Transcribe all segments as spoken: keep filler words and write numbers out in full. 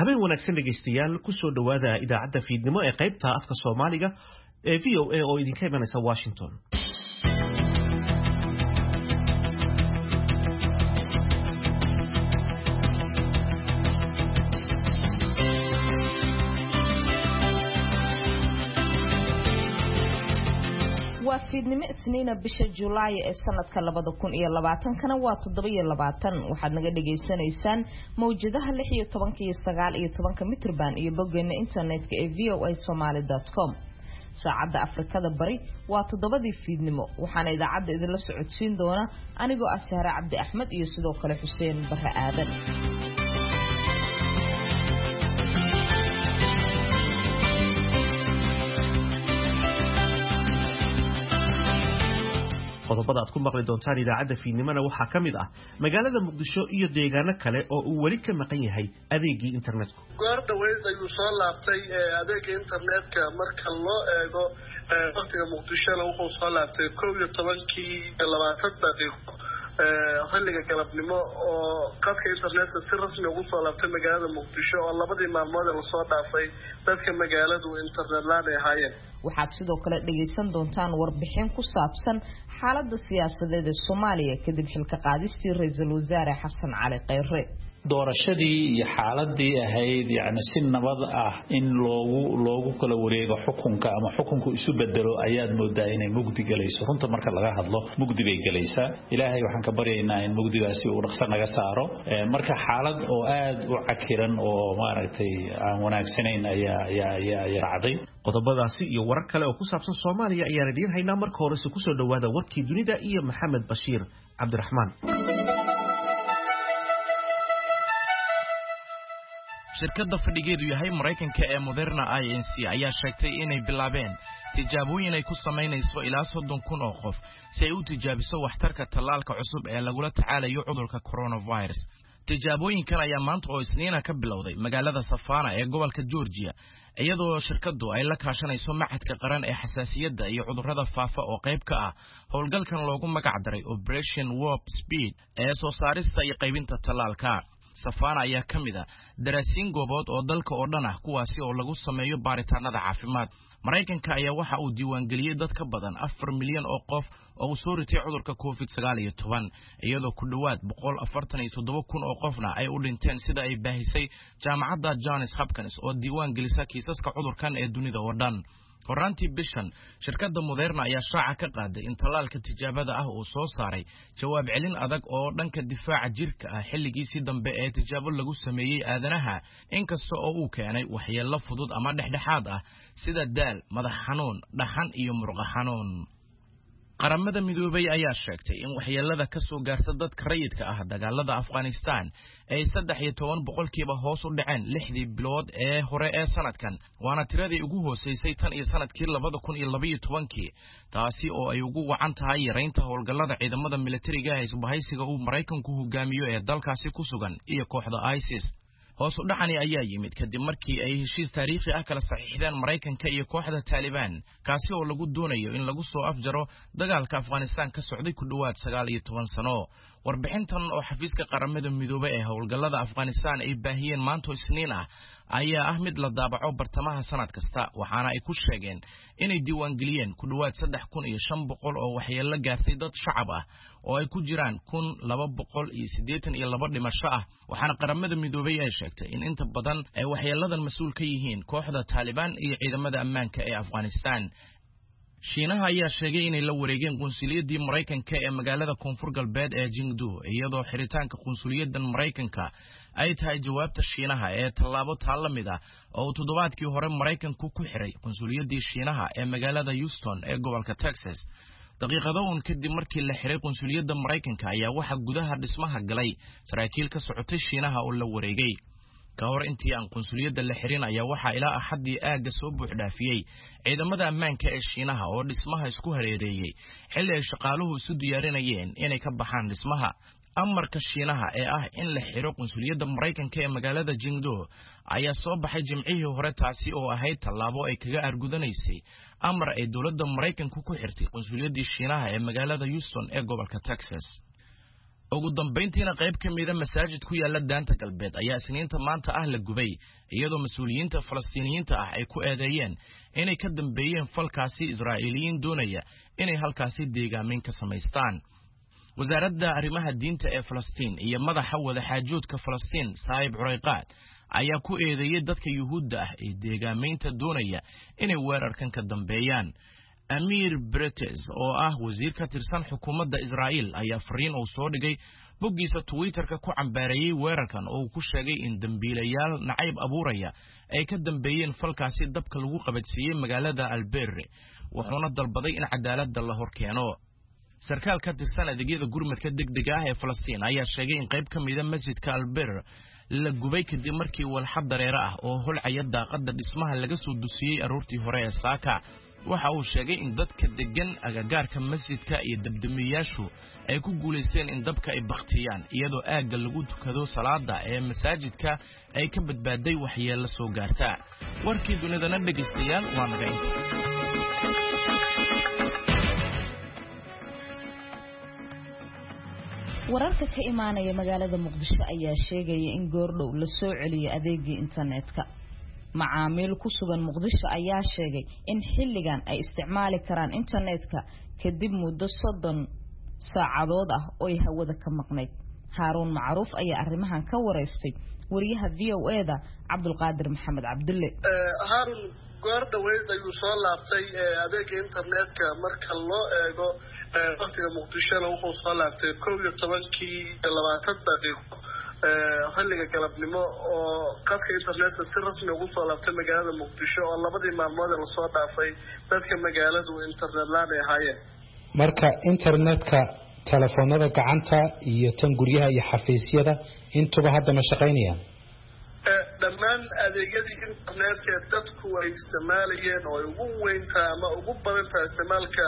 habeen wanaagsan dhegeystayaal ku soo dhawaada idaacadda fiidnimo ee qaybta afka Soomaaliga ee V O A oo idinka imanaysa Washington. fiidnimo isniina bisha July ee sanadka labada kun iyo labaatan kana waa toddoba iyo labaatan waxaad naga dhageysanaysaan mawjadaha lix iyo toban iyo sagaal iyo toban mitir band iyo boggeena internetka ee v o a somali dot com. saacadda Afrikada Bari waa toddobadii fiidnimo waxaana idaacadda idin la socodsiin doona anigoo ah Sahra Cabdi Axmed iyo sidoo kale Xuseen Barre Aadan. qodobada aad ku maqli doontaan idaacadda fiidnimada waxaa kamid ah magaalada Muqdisho iyo deegaano kale oo uu wali ka maqan yahay adeegii internetka. goor dhaweyd ayuu soo laabtay adeega internetka marka loo eego waqtiga Muqdisho wuxuu soo laabtay kow iyo tobankii labaatan daqiiqo xilliga galabnimo oo qadka internetka si rasmi ugu soo laabtay magaalada Muqdisho oo labadii maalmood la soo dhaafay dadka magaaladu internet laan ay hayeen. waxaad sidoo kale dhageysan doontaan warbixin ku saabsan xaaladda siyaasadeed ee Soomaaliya kadib xilka qaadistii ra'iisul wasaare Xasan Cali Khayre. doorashadii iyo xaaladii ahayd yaani si nabad ah in loogu loogu kala wareego xukunka ama xukunku isu bedelo ayaad moodaa inay mugdi galayso runta marka laga hadlo mugdi bay galaysaa ilaahay waxaan ka baryaynaa in mugdigaasi uu dhaqso naga saaro marka xaalad oo aad u cakiran oo maaragtay aan wanaagsanayn ayaa ayaa ayaa raacday. qodobadaasi iyo warar kale oo ku saabsan Soomaaliya ayaan idin haynaa marka hore si ku soo dhawaada warkii dunida iyo Maxamed Bashiir Cabdiraxmaan. shirkadda fadhigeedu yahay Mareykanka ee Moderna I N C ayaa sheegtay inay bilaabeen tijaabooyin ay ku sameynayso ilaa soddon kun oo qof si ay u tijaabiso waxtarka tallaalka cusub ee lagula tacaalayo cudurka coronavirus. tijaabooyinkan ayaa maanta oo Isniina ka bilowday magaalada Savannah ee gobolka Georgia iyadoo shirkaddu ay la kaashanayso Machadka Qaran ee Xasaasiyadda iyo Cudurrada Faafa oo qayb ka ah howlgalkan loogu magac daray Operation Warp Speed ee soo saarista iyo qaybinta tallaalka. Savannah ayaa kamid ah daraasiin goobood oo dalka oo dhan ah kuwaasi oo lagu sameeyo baaritaanada caafimaad. Mareykanka ayaa waxa uu diiwaan geliyay dad ka badan afar milyan oo qof oo soo ritay cudurka COVID sagaal iyo toban iyadoo ku dhawaad boqol afartan iyo toddoba kun oo qofna ay u dhinteen sida ay baahisay jaamacadda Johns Hopkins oo diiwaan gelisa kiisaska cudurkan ee dunida oo dhan. horaantii bishan shirkadda Moderna ayaa shaaca ka qaaday in tallaalka tijaabada ah uu soo saaray jawaab celin adag oo dhanka difaaca jirka ah xilligiisii dambe ee tijaabo lagu sameeyay aadanaha inkasta oo uu keenay waxyeello fudud ama dhexdhexaad ah sida daal, madax xanuun, dhaxan iyo murqo xanuun. qaramada midoobay ayaa sheegtay in waxyeelada ka soo gaarta dadka rayidka ah dagaalada Afghanistan ay saddex iyo toban boqolkiiba hoos u dhaceen lixdii bilood ee hore ee sanadkan waana tiradii ugu hooseysay tan iyo sanadkii labada kun iyo laba iyo tobankii taasi oo ay ugu wacan tahay yareynta howlgallada ciidamada militariga ee isbahaysiga uu Mareykanku hogaamiyo ee dalkaasi ku sugan iyo kooxda ISIS. hoos u dhacani ayaa yimid kadib markii ay heshiis taariikhi ah kala saxiixdeen Mareykanka iyo kooxda Taliban kaasi oo lagu doonayo in lagu soo afjaro dagaalka Afghanistan ka socday ku dhawaad sagaal iyo toban sano. warbixintan oo xafiiska qaramada midoobay ee howlgallada Afghanistan ay baahiyeen maanta Isniin ah ayaa ah mid la daabaco bartamaha sanad kasta waxaana ay ku sheegeen inay diiwaan geliyeen ku dhawaad saddex kun iyo shan boqol oo waxyeello gaartay dad shacab ah oo ay ku jiraan kun laba boqol iyo siddeetan iyo laba dhimasho ah waxaana qaramada midoobay ay sheegtay in inta badan ay waxyeelladan mas'uul ka yihiin kooxda Taliban iyo ciidamada ammaanka ee Afghanistan. Shiinaha ayaa sheegay inay la wareegeen qunsuliyadii Mareykanka ee magaalada Koonfur Galbeed ee Jingdu iyadoo xiritaanka qunsuliyadan Mareykanka ay tahay jawaabta Shiinaha ee tallaabo taal mid ah oo toddobaadkii hore Mareykanku ku xiray qunsuliyadii Shiinaha ee magaalada Houston ee gobolka Texas. daqiiqado uun kadib markii la xiray qunsuliyadda Mareykanka ayaa waxa gudaha dhismaha galay saraakiil ka socotay Shiinaha oo la wareegay. ka hor intii aan qunsuliyadda la xirin ayaa waxa ilaa axadii aaga soo buux dhaafiyay ciidamada ammaanka ee Shiinaha oo dhismaha isku hareereeyay xilli ay shaqaaluhu isu diyaarinayeen inay ka baxaan dhismaha. amarka Shiinaha ee ah in la xiro qunsuliyadda Mareykanka ee magaalada Jingdo ayaa soo baxay jimcihii hore taasi oo ahayd tallaabo ay kaga argudanaysay amar ay dawladda Mareykanku ku xirtay qunsuliyadii Shiinaha ee magaalada Houston ee gobolka Texas. ugu dambeyntiina qayb ka mid ah masaajid ku yaala daanta galbeed ayaa isniinta maanta ah la gubay iyadoo mas'uuliyiinta Falastiiniyiinta ah ay ku eedeeyeen inay ka dambeeyeen falkaasi Israa'iiliyiin doonaya inay halkaasi deegaamin ka samaystaan wasaaradda arrimaha diinta ee Falastiin iyo madaxa wada xaajoodka Falastiin Saayib Curayqaad ayaa ku eedeeyay dadka Yuhuudda ah ee deegaaminta doonaya inay weerarkan ka dambeeyaan Amir Bretes oo ah wasiir ka tirsan xukuumadda Israa'iil ayaa fariin uu soo dhigay boggiisa Twitter-ka ku cambaarayay weerarkan oo uu ku sheegay in dambiilayaal nacayb abuuraya ay ka dambeeyeen falkaasi dabka lagu qabadsiiyay magaalada Alberre wuxuuna dalbaday in cadaaladda la horkeeno sarkaal ka tirsan adeegyada gurmadka degdega ah ee Falastiin ayaa sheegay in qayb ka mid ah masjidka Alberre la gubay kadib markii walxad dareere ah oo holcaya daaqada dhismaha laga soo dusiyay aroortii hore ee Saaka waxa uu sheegay in dadka degan agagaarka masjidka iyo dabdamiyaashu ay ku guuleysteen in dabka ay baqtiyaan iyadoo aaga lagu tukado salaada ee masaajidka ay ka badbaaday waxyeello soo gaarta warkii dunidana dhageystayaal waa naga inta wararka ka imaanaya magaalada Muqdisho ayaa sheegaya in goordhow la soo celiyay adeegii internetka macaamiil ku sugan Muqdisho ayaa sheegay in xilligan ay isticmaali karaan internetka kadib muddo soddon saacadood ah oo ay hawada ka maqnayd Haaruun Macruuf ayaa arrimahan ka wareystay wariyaha V O A da Cabdulqaadir Maxamed Cabdulle Haaruun goor dhaweyd ayuu soo laabtay adeega internetka marka loo eego waqtiga Muqdisho wuxuu soo laabtay kow iyo tobankii labaatan daqiiqo xilliga galabnimo oo qadka internetka si rasmi ugu soo laabtay magaalada Muqdisho oo labadii maalmood la soo dhaafay dadka magaaladu internet laan ay hayeen marka internetka telefoonada gacanta iyo tan guryaha iyo xafiisyada intuba hadda ma shaqeynayaan dhammaan adeegyadii internetka dadku ay isticmaalayeen oo ugu weynta ama ugu badan tahay isticmaalka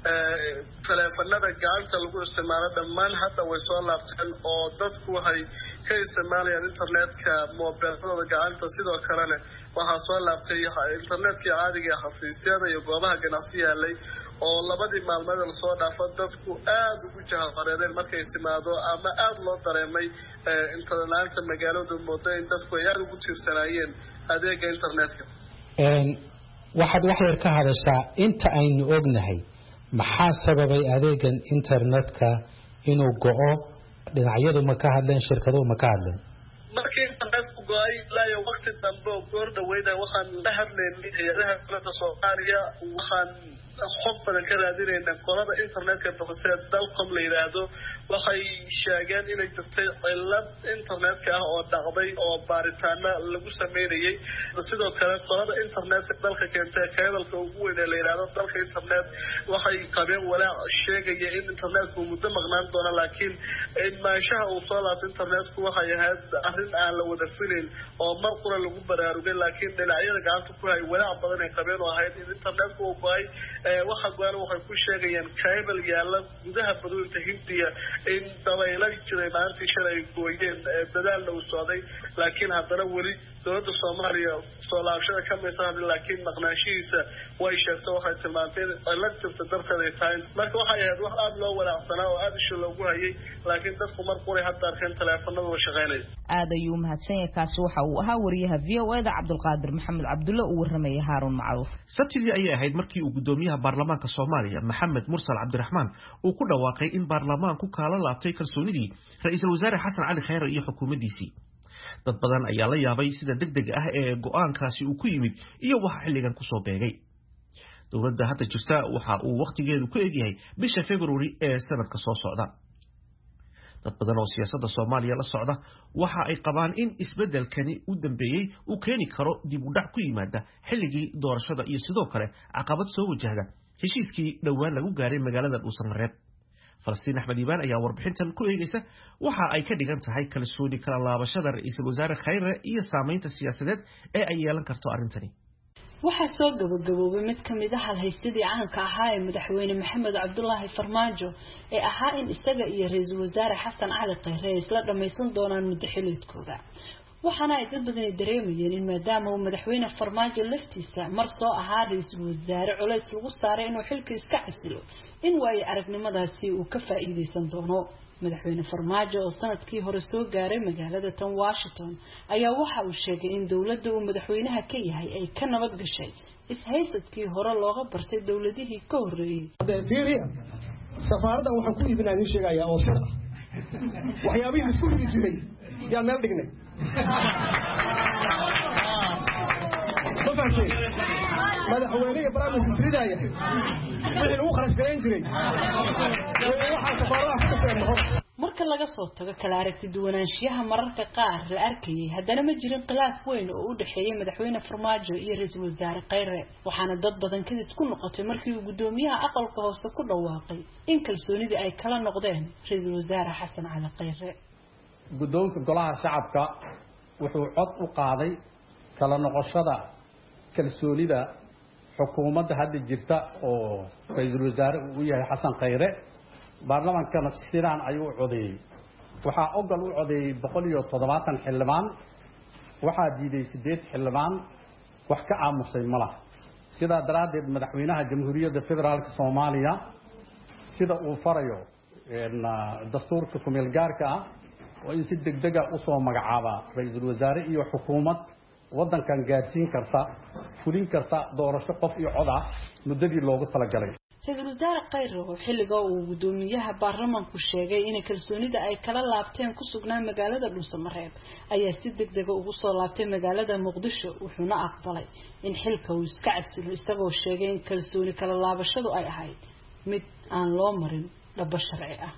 telefoonada gacanta lagu isticmaalo dhammaan hadda way soo laabteen oo dadku waxay ka isticmaalayaan internetka moobilada gacanta sidoo kalena waxa soo laabtay internetka caadiga ah xafiisyada iyo goobaha ganacsi yaalay oo labadii maalmood la soo dhaafay dadku aad ugu jahawareereen markay timaado ama aad loo dareemay internetka magaalada moodo in dadku ay aad ugu tiirsanayeen adeega internetka een waxaad wax yar ka hadashaa inta aynu ognahay maxaa sababay adeegan internetka inuu go'o dhinacyadu ma ka hadleen shirkaduhu ma ka hadleen markii internetku go'ay ilaa waqti dambe oo goor dhaweyd waxaan la hadlaynay hay'adaha dowladda Soomaaliya waxaan xog badan ka raadinayna qolada internetka bixisay dalkom la yiraahdo waxay sheegeen inay jirtay cilad internetka ah oo dhacday oo baaritaano lagu sameeyay sidoo kale qolada internetka dalka keentay keebalka ugu weyn ee la yiraahdo dalka internet waxay qabeen walaac sheegaya in internetku muddo maqnaan doono laakiin in maashaha uu soo laabtay internetku waxay ahayd arrin aan la wada filin oo mar qura lagu baraarugay laakiin dhinacyada gacanta ku hay walaac badan ay qabeen oo ahayd in internetku uu go'ay waxa go'an waxay ku sheegayaan keebal yaala gudaha badweynta Hindiya in dabaylo jiray maanta shalay gooyeen dadaal uu socday laakiin haddana wali dowladda Soomaaliya soo laabashada ka meeshan laakiin maqnaashiisa way sheegtay waxay tilmaantay cilad jirta darteed ay tahay marka waxay ahayd wax aad loo walaacsanaa oo aad isha loogu hayay laakiin dadku mar qoray hadda arkeen telefoonada oo shaqeynay aad ayuu mahadsan yahay kaasi waxa uu ahaa wariyaha V O A da Cabdulqaadir Maxamed Cabdulle oo warramay Haaruun Macruuf sabtidii ayay ahayd markii uu gudoomiyaha baarlamaanka Soomaaliya Maxamed Mursal Cabdiraxmaan uu ku dhawaaqay in baarlamaanku kala laabtay kalsoonidii ra'iisul wasaare Xasan Cali Khayre iyo xukuumaddiisii dad badan ayaa la yaabay sida degdeg ah ee go'aankaasi uu ku yimid iyo waxa xilligan ku soo beegay dowladda hadda jirta waxa uu waqtigeedu ku egyahay bisha February ee sanadka soo socda dad badan oo siyaasadda Soomaaliya la socda waxa ay qabaan in isbedelkani u dambeeyay uu keeni karo dib u dhac ku yimaada xilligii doorashada iyo sidoo kale caqabad soo wajahda heshiiskii dhawaan lagu gaaray magaalada Dhuusamareeb Falastiin Axmed Ibaan ayaa warbixintan ku eegaysa waxa ay ka dhigan tahay kalsooni kala laabashada ra'iisul wasaare Khayre iyo saameynta siyaasadeed ee ay yeelan karto arrintani waxa soo gabagaboobay mid kamid ah halhaysidii caanka ahaa ee madaxweyne Maxamed Cabdullaahi Farmaajo ee ahaa in isaga iyo ra'iisul wasaare Xasan Cali Khayre isla dhameysan doonaan muddo xilidkooda waxaana ay dad badan dareemayeen in maadaama uu madaxweyne Farmaajo laftiisa mar soo ahaa ra'iisul wasaare culays lagu saaray inuu xilka iska casilo in way aragnimadaasi uu ka faa'iideysan doono madaxweyne Farmaajo oo sanadkii hore soo gaaray magaalada tan Washington ayaa waxa uu sheegay in dawladda uu madaxweynaha ka yahay ay ka nabad gashay ishaysadkii hore looga bartay dawladihii ka horeeyay safaarada waxa ku iibinaa in sheegaya oo sir waxyaabihii isku jiray yaa meel dhignay madaxweynaha barnaamijka siridaaya wixii uu kharash gareyn jiray waxa safaarada ku tasayno marka laga soo tago kala aragti duwanaanshiyaha mararka qaar la arkayay haddana ma jirin khilaaf weyn oo u dhaxeeyay madaxweyne Farmaajo iyo ra'iisul wasaare Khayre waxaana dad badan kadib ku noqotay markii uu gudoomiyaha aqalka hoose ku dhawaaqay in kalsoonidii ay kala noqdeen ra'iisul wasaare Xasan Cali Khayre gudoonka golaha shacabka wuxuu cod u qaaday kala noqoshada kalsoonida xukuumadda hadda jirta oo ra'iisul wasaare uu yahay Xasan Khayre baarlamaanka sidaan ayuu codeeyay waxa ogal u codeeyay boqol iyo toddobaatan xildhibaan waxa diiday sideed xildhibaan wax ka aamusay malaha sida daraadeed madaxweynaha jamhuuriyadda federaalka Soomaaliya sida uu farayo in dastuurka kumeel gaarka ah oo in si degdeg ah u soo magacaaba ra'iisul wasaare iyo xukuumad wadankan gaarsiin karta fulin karta doorasho qof iyo cod ah muddadii loogu talagalay ra'iisul wasaare Khayre oo xilliga uu gudoomiyaha baarlamaanku sheegay in kalsoonida ay kala laabteen ku sugnaa magaalada Dhuusamareeb ayaa si degdeg ah ugu soo laabtay magaalada Muqdisho wuxuuna aqbalay in xilka uu iska casilo isagoo sheegay in kalsooni kala laabashadu ay ahayd mid aan loo marin dhab sharci ah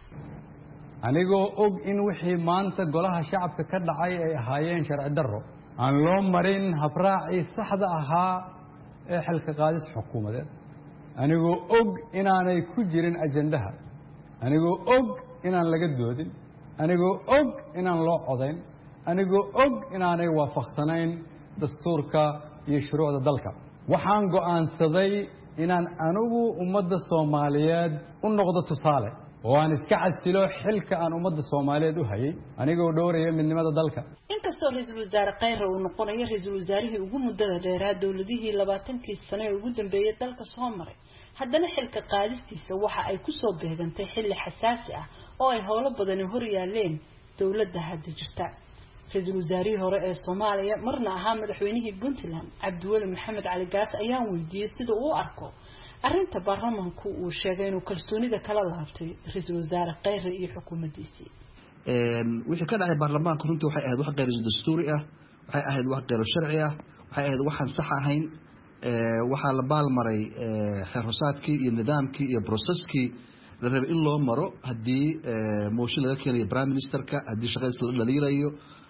anigoo og in wixii maanta golaha shacabka ka dhacay ay ahaayeen sharci darro aan loo marin habraaci saxda ahaa ee xilka qaadis xukuumadeed anigoo og inaanay ku jirin ajandaha anigoo og inaan laga doodin anigoo og inaan loo codayn anigoo og inaanay waafaqsanayn dastuurka iyo shuruucda dalka waxaan go'aansaday inaan anigu ummadda Soomaaliyeed u noqdo tusaale oo aan iska casilo xilka aan ummadda Soomaaliyeed u hayay anigoo dhowraya midnimada dalka inkastoo ra'iisul wasaare Khayre uu noqonayo ra'iisul wasaarihii ugu muddada dheeraa dawladihii labaatankii sano ee ugu dambeeyay dalka soo maray haddana xilka qaadistiisa waxa ay ku soo beegantay xilli xasaasi ah oo ay howlo badan hor yaaleen dawladda hadda jirta ra'iisul wasaarihii hore ee Soomaaliya marna ahaa madaxweynihii Puntland Cabdiweli Maxamed Cali Gaas ayaan weydiiyay sida uu arko arrinta baarlamaanku uu sheegay inuu kalsoonida kala laabtay ra'iisul wasaare Khayre iyo xukuumaddiisii een wixii ka dhacay baarlamaanka runtii waxay ahayd wax qeyr dastuuri ah waxay ahayd wax qeyr sharci ah waxay ahayd waxaan sax ahayn ee waxa la baalmaray ee xeersaadkii iyo nidaamkii iyo processkii la rabay in loo maro hadii mooshin laga keenay prime ministerka hadii shaqadiisa la dhaliirayo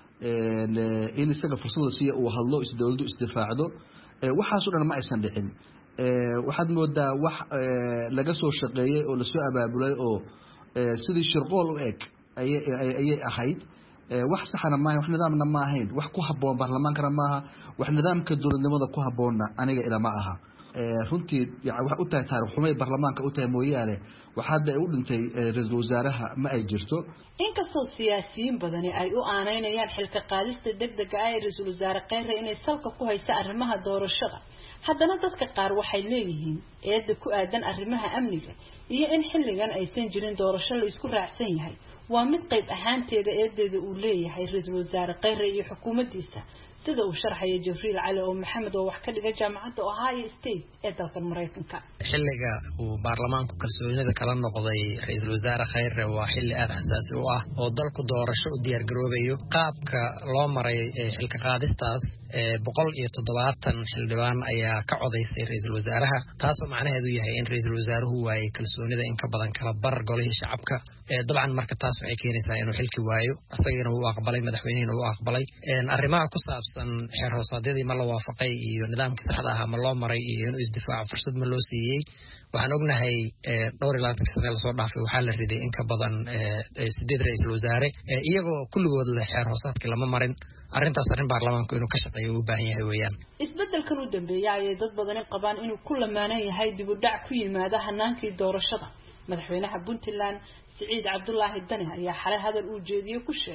ee in isaga fursad siiya uu hadlo is dawladdu isdifaacdo ee waxaas oo dhan ma aysan dhicin ee waxaad moodaa wax laga soo shaqeeyay oo la soo abaabulay oo sidii shirqool u eg ay ay ahayd wax saxana ma wax nidaamna ma ahayn wax ku haboon baarlamaankana maaha wax nidaamka dawladnimada ku haboonna aniga ila ma aha runtii wax u tahay taariikh xumay baarlamaanka u tahay mooyaane waxa ay u dhintay ra'iisul wasaaraha ma ay jirto inkastoo siyaasiyiin badani ay u aaneynayaan xilka qaadista degdega ah ee ra'iisul wasaare Khayre inay salka ku haysa arrimaha doorashada haddana dadka qaar waxay leeyihiin eedda ku aadan arrimaha amniga iyo in xilligan aysan jirin doorasho la isku raacsan yahay waa mid qayb ahaanteeda eedeeda uu leeyahay ra'iisul wasaare Khayre iyo xukuumaddiisa sida uu sharxay Jibriil Cali oo Maxamed oo wax ka dhiga jaamacadda Ohio State ee dalka Mareykanka xilliga uu baarlamaanku kalsoonida kala noqday ra'iisul wasaare Khayre waa xilli aad xasaasi u ah oo dalku doorasho u diyaar garoobayo qaabka loo maray xilka qaadistaas boqol iyo toddobaatan xildhibaan ayaa ka codeysay ra'iisul wasaaraha taasoo macnaheedu yahay in ra'iisul wasaaruhu waayay kalsoonida in ka badan kala bar golihii shacabka dabcan marka taas waxay keenaysaa inuu xilki waayo asagana uu aqbalay madaxweynaha uu aqbalay arrimaha ku saabsan xeer hoosaadyadii ma la waafaqay iyo nidaamka saxda ah ma loo maray iyo inuu isdifaaco fursad ma loo siiyey waxaan ognahay dhowr iyo labaatan sano la soo dhaafay waxaa la riday in ka badan sideed ra'iisul wasaare iyagoo kulligood leh xeer hoosaadkii lama marin arrintaas arrin baarlamaanku inuu ka shaqeeyo u baahan yahay weeyaan isbeddelkan u dambeeyay ayay dad badani qabaan inuu ku lamaanan yahay dib u dhac ku yimaada hanaankii doorashada madaxweynaha Puntland Siciid Cabdullaahi Dani ayaa xalay hadal uu jeediyay ku sheegay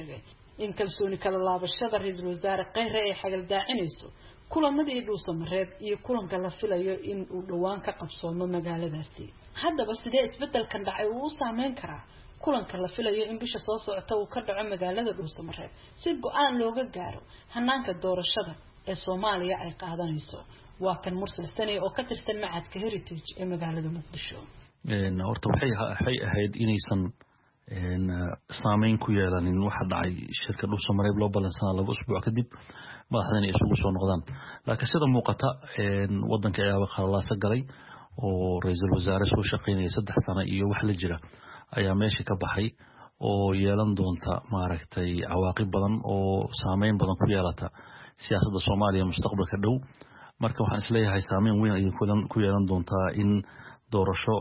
in kalsooni kala laabashada ra-iisul wasaare Khayre ay xagal daacinayso kulamadii dhuusamareeb iyo kulanka la filayo in uu dhawaan ka qabsoomo magaaladaasi. Haddaba sidee isbedelkan dhacay uu u saameyn karaa kulanka la filayo in bisha soo socota uu ka dhaco magaalada dhuusamareeb si go'aan looga gaaro hanaanka doorashada ee Soomaaliya ay qaadanayso? waa kan Mursal Sani oo ka tirsan macadka Heritage ee magaalada Muqdisho. een horta waxay waxay ahayd inaysan een saameyn ku yeelanin waxa dhacay shirka dhuusamareeb loo balansanaa laba usbuuc kadib madaxdana isugu soo noqdaan. laakiin sida muuqata een wadanka ayaa khalaasa galay oo ra'iisul wasaare soo shaqeynaya saddex sano iyo wax la jira ayaa meesha ka baxay oo yeelan doonta maaragtay cawaaqib badan oo saameyn badan ku yeelata siyaasadda Soomaaliya mustaqbalka dhow. marka waxaan isleeyahay saameyn weyn ay ku yeelan doontaa in doorasho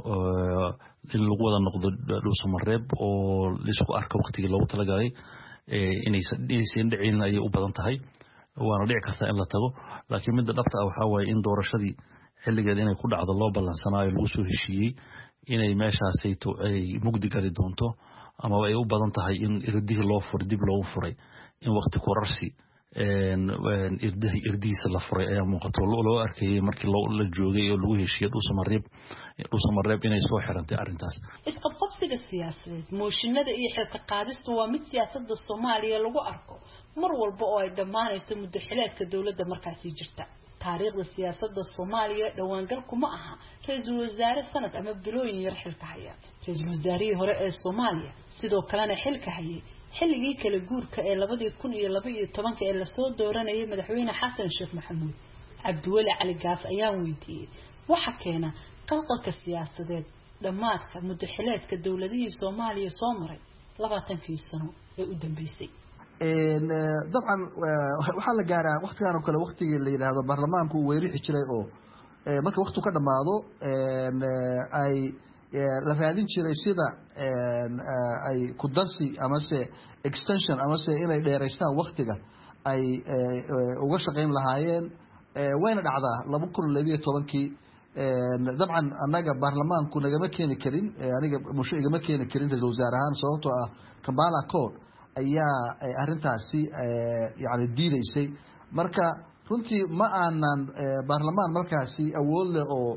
in lagu wada noqdo dhuusamareeb oo la isku arko waqtigii loogu talagalay inaysan inaysan dhicin ay u badan tahay waana dhici kartaa in la tago. laakiin midda dhabta ah waxa waaye in doorashadii xilligeed inay ku dhacdo loo balansanaayo lagu soo heshiiyey inay meeshaasayto ay mugdi gali doonto ama ay u badan tahay in irdihii loo furay dib loogu furay in waqti korarsi een irdihi irdiisa la furay ayaa muuqato loo arkayay markii la joogay oo lagu heshiiyay dhuusamareeb dhuusamareeb inay soo xirantay arintaas. isqabqabsiga siyaasadeed mooshinada iyo xilka qaadista waa mid siyaasadda Soomaaliya lagu arko mar walba oo ay dhamaanayso muddo xileedka dawladda markaasi jirta. taariikhda siyaasadda Soomaaliya dhawaangal kuma aha ra'iisul wasaare sanad ama bilooyin yar xilka haya. ra'iisul wasaarihii hore ee Soomaaliya sidoo kalena xilka hayay xilligii kala guurka ee labada kun iyo laba iyo toban ee la soo dooranayay madaxweyne Xasan Sheekh Maxamuud. Cabdiweli Cali Gaas ayaa weydiiyay waxa keena qalqalka siyaasadeed dhamaadka muddo xileedka dawladihii Soomaaliya soo maray labaatankii sano ee u dambeysay. een dabcan waxa la gaaraa waqtigan oo kale waqtigii la yiraahdo baarlamaanku uu weerixi jiray oo marka waqtigu ka dhamaado een ay la raadin jiray sida een ay ku darsi ama se extension ama se inay dheereystaan waqtiga ay uga shaqeyn lahaayeen wayna dhacdaa laba kun iyo laba iyo toban een dabcan anaga baarlamaanku nagama keeni karin aniga musho igama keeni karin ra'iisul wasaarahan sababtoo ah Kampala Code ayaa arintaasi yaani diidaysay. marka runtii ma aanan baarlamaan markaasi awood leh oo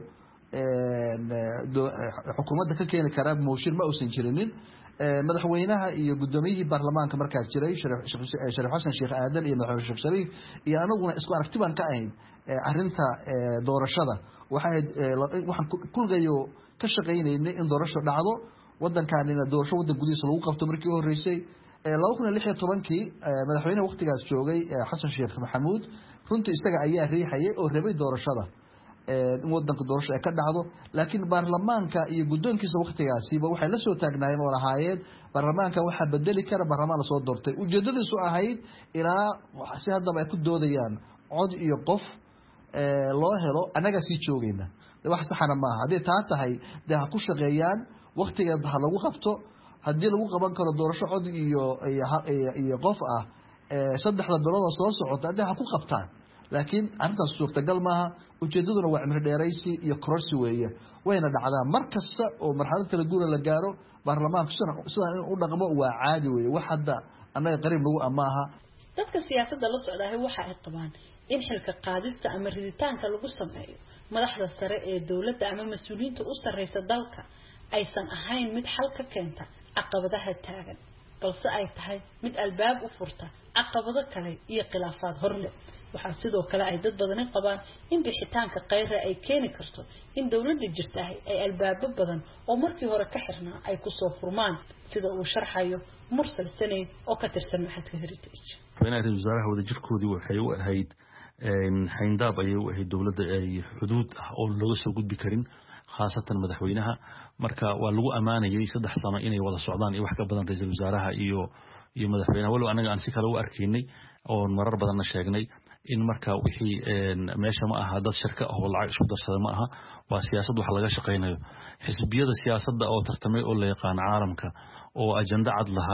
een xukuumadda ka keeni kara mooshin ma uusan jirinin. madaxweynaha iyo gudoomiyihii baarlamaanka markaas jiray Shariif Xasan Sheekh Aadan iyo madaxweyne Sheekh Shariif iyo anaguna isku aragti baan ka ahayn arinta doorashada waxay waxaan kulgayo ka shaqeynay in doorasho dhacdo wadankaanina doorasho wadan gudihiisa lagu qabto markii u horeysay laba kun iyo lix iyo toban madaxweynaha waqtigaas joogay Xasan Sheekh Maxamuud runtii isaga ayaa riixayay oo rabay doorashada in wadanka doorasho ay ka dhacdo. laakiin baarlamaanka iyo gudoonkiisa waqtigaasiba waxay la soo taagnaayeen oo lahaayeen baarlamaanka waxa bedeli kara baarlamaan la soo doortay. ujeedadiisu ahayd ilaa si haddaba ay ku doodayaan cod iyo qof loo helo anaga sii joogayna wax saxana maaha. haddii taa tahay dee ha ku shaqeeyaan waqtigeeda ha lagu qabto. haddii lagu qaban karo doorasho cod iyo iyo qof ah saddexda bilood soo socota haddii ha ku qabtaan. laakiin arintaas suurtagal maaha. ujeedaduna waa cimri dheeraysi iyo kororsi weeye wayna dhacdaa mar kasta oo marxalad kala guur la gaaro baarlamaanku sida uu dhaqmo waa caadi weeye wax hadda anaga qariib lagu amaaha. dadka siyaasadda la socdaa waxa ay qabaan in xilka qaadista ama riditaanka lagu sameeyo madaxda sare ee dawladda ama mas'uuliyiinta u sareysa dalka aysan ahayn mid xal ka keenta caqabadaha taagan balse ay tahay mid albaab u furta caqabado kale iyo khilaafaad horle. waxa sidoo kale ay dad badan qabaan in bixitaanka Khayre ay keeni karto in dawladda jirta ay albaabo badan oo markii hore ka xirnaa ay ku soo furmaan sida uu sharxayo Mursal Sani oo ka tirsan maxadka Heritage. ra'iisul wasaaraha wada jirkoodii waxay u ahayd een xayndaab ay u ahayd dawladda ay xuduud ah oo laga soo gudbi karin khaasatan madaxweynaha. marka waa lagu amaanayay saddex sano inay wada socdaan iyo wax ka badan ra'iisul wasaaraha iyo iyo madaxweynaha walow anaga aan si kale u arkaynay oo marar badan na sheegnay in marka wixii een meesha ma aha dad shirka ah oo lacag isku darsada ma aha waa siyaasad wax laga shaqeynayo. xisbiyada siyaasadda oo tartamay oo la yaqaan caalamka oo ajanda cad lahaa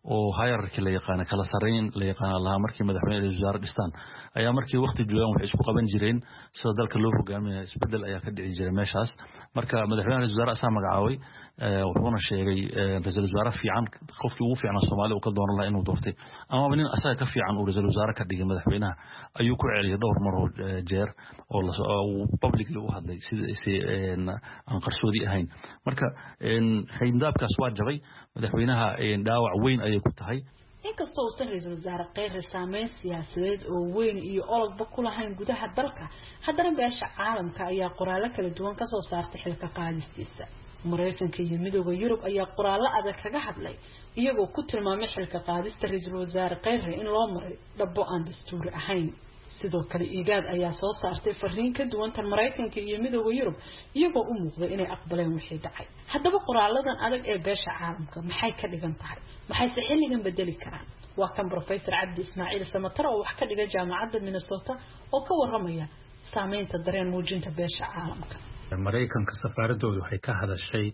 oo hierarchy la yaqaan kala sareyn la yaqaan laha markii madaxweynaha wasaarada dhistaan ayaa markii waqti joogan wax isku qaban jireen sida dalka loo hogaamiyo isbedel ayaa ka dhici jiray meeshaas marka madaxweynaha wasaarada asaa magacaabay wuxuuna sheegay ra'iisul wasaare fiican qofkii ugu fiican Soomaaliya uu ka dooran lahaa inuu doortay ama nin asaga ka fiican uu ra'iisul wasaare ka dhigay madaxweynaha ayuu ku celiyay dhowr mar oo jeer oo la publicly u hadlay sida si aan qarsoodi ahayn marka xeyndaabkaas waa jabay madaxweynaha dhaawac weyn ayay ku tahay inkastoo uusan ra'iisul wasaare qeyr saameyn siyaasadeed oo weyn iyo ologba ku lahayn gudaha dalka haddana beesha caalamka ayaa qoraallo kala duwan ka soo saartay xilka qaadistiisa Mareykanka iyo midowga Yurub ayaa qoraallo adag kaga hadlay iyagoo ku tilmaamay xilka qaadista ra'iisul wasaare qeyr in loo maray dhabo aan dastuuri ahayn sidoo kale igaad ayaa soo saartay fariin ka duwan tan Mareykanka iyo midowga Yurub iyagoo u muuqday inay aqbaleen wixii dhacay haddaba qoraaladan adag ee beesha caalamka maxay ka dhigan tahay maxay si xilligan bedeli karaan waa kan Professor Cabdi Ismaaciil Samatar oo wax ka dhiga jaamacadda Minnesota oo ka waramaya saameynta dareen muujinta beesha caalamka Mareykanka safaaradoodu waxay ka hadashay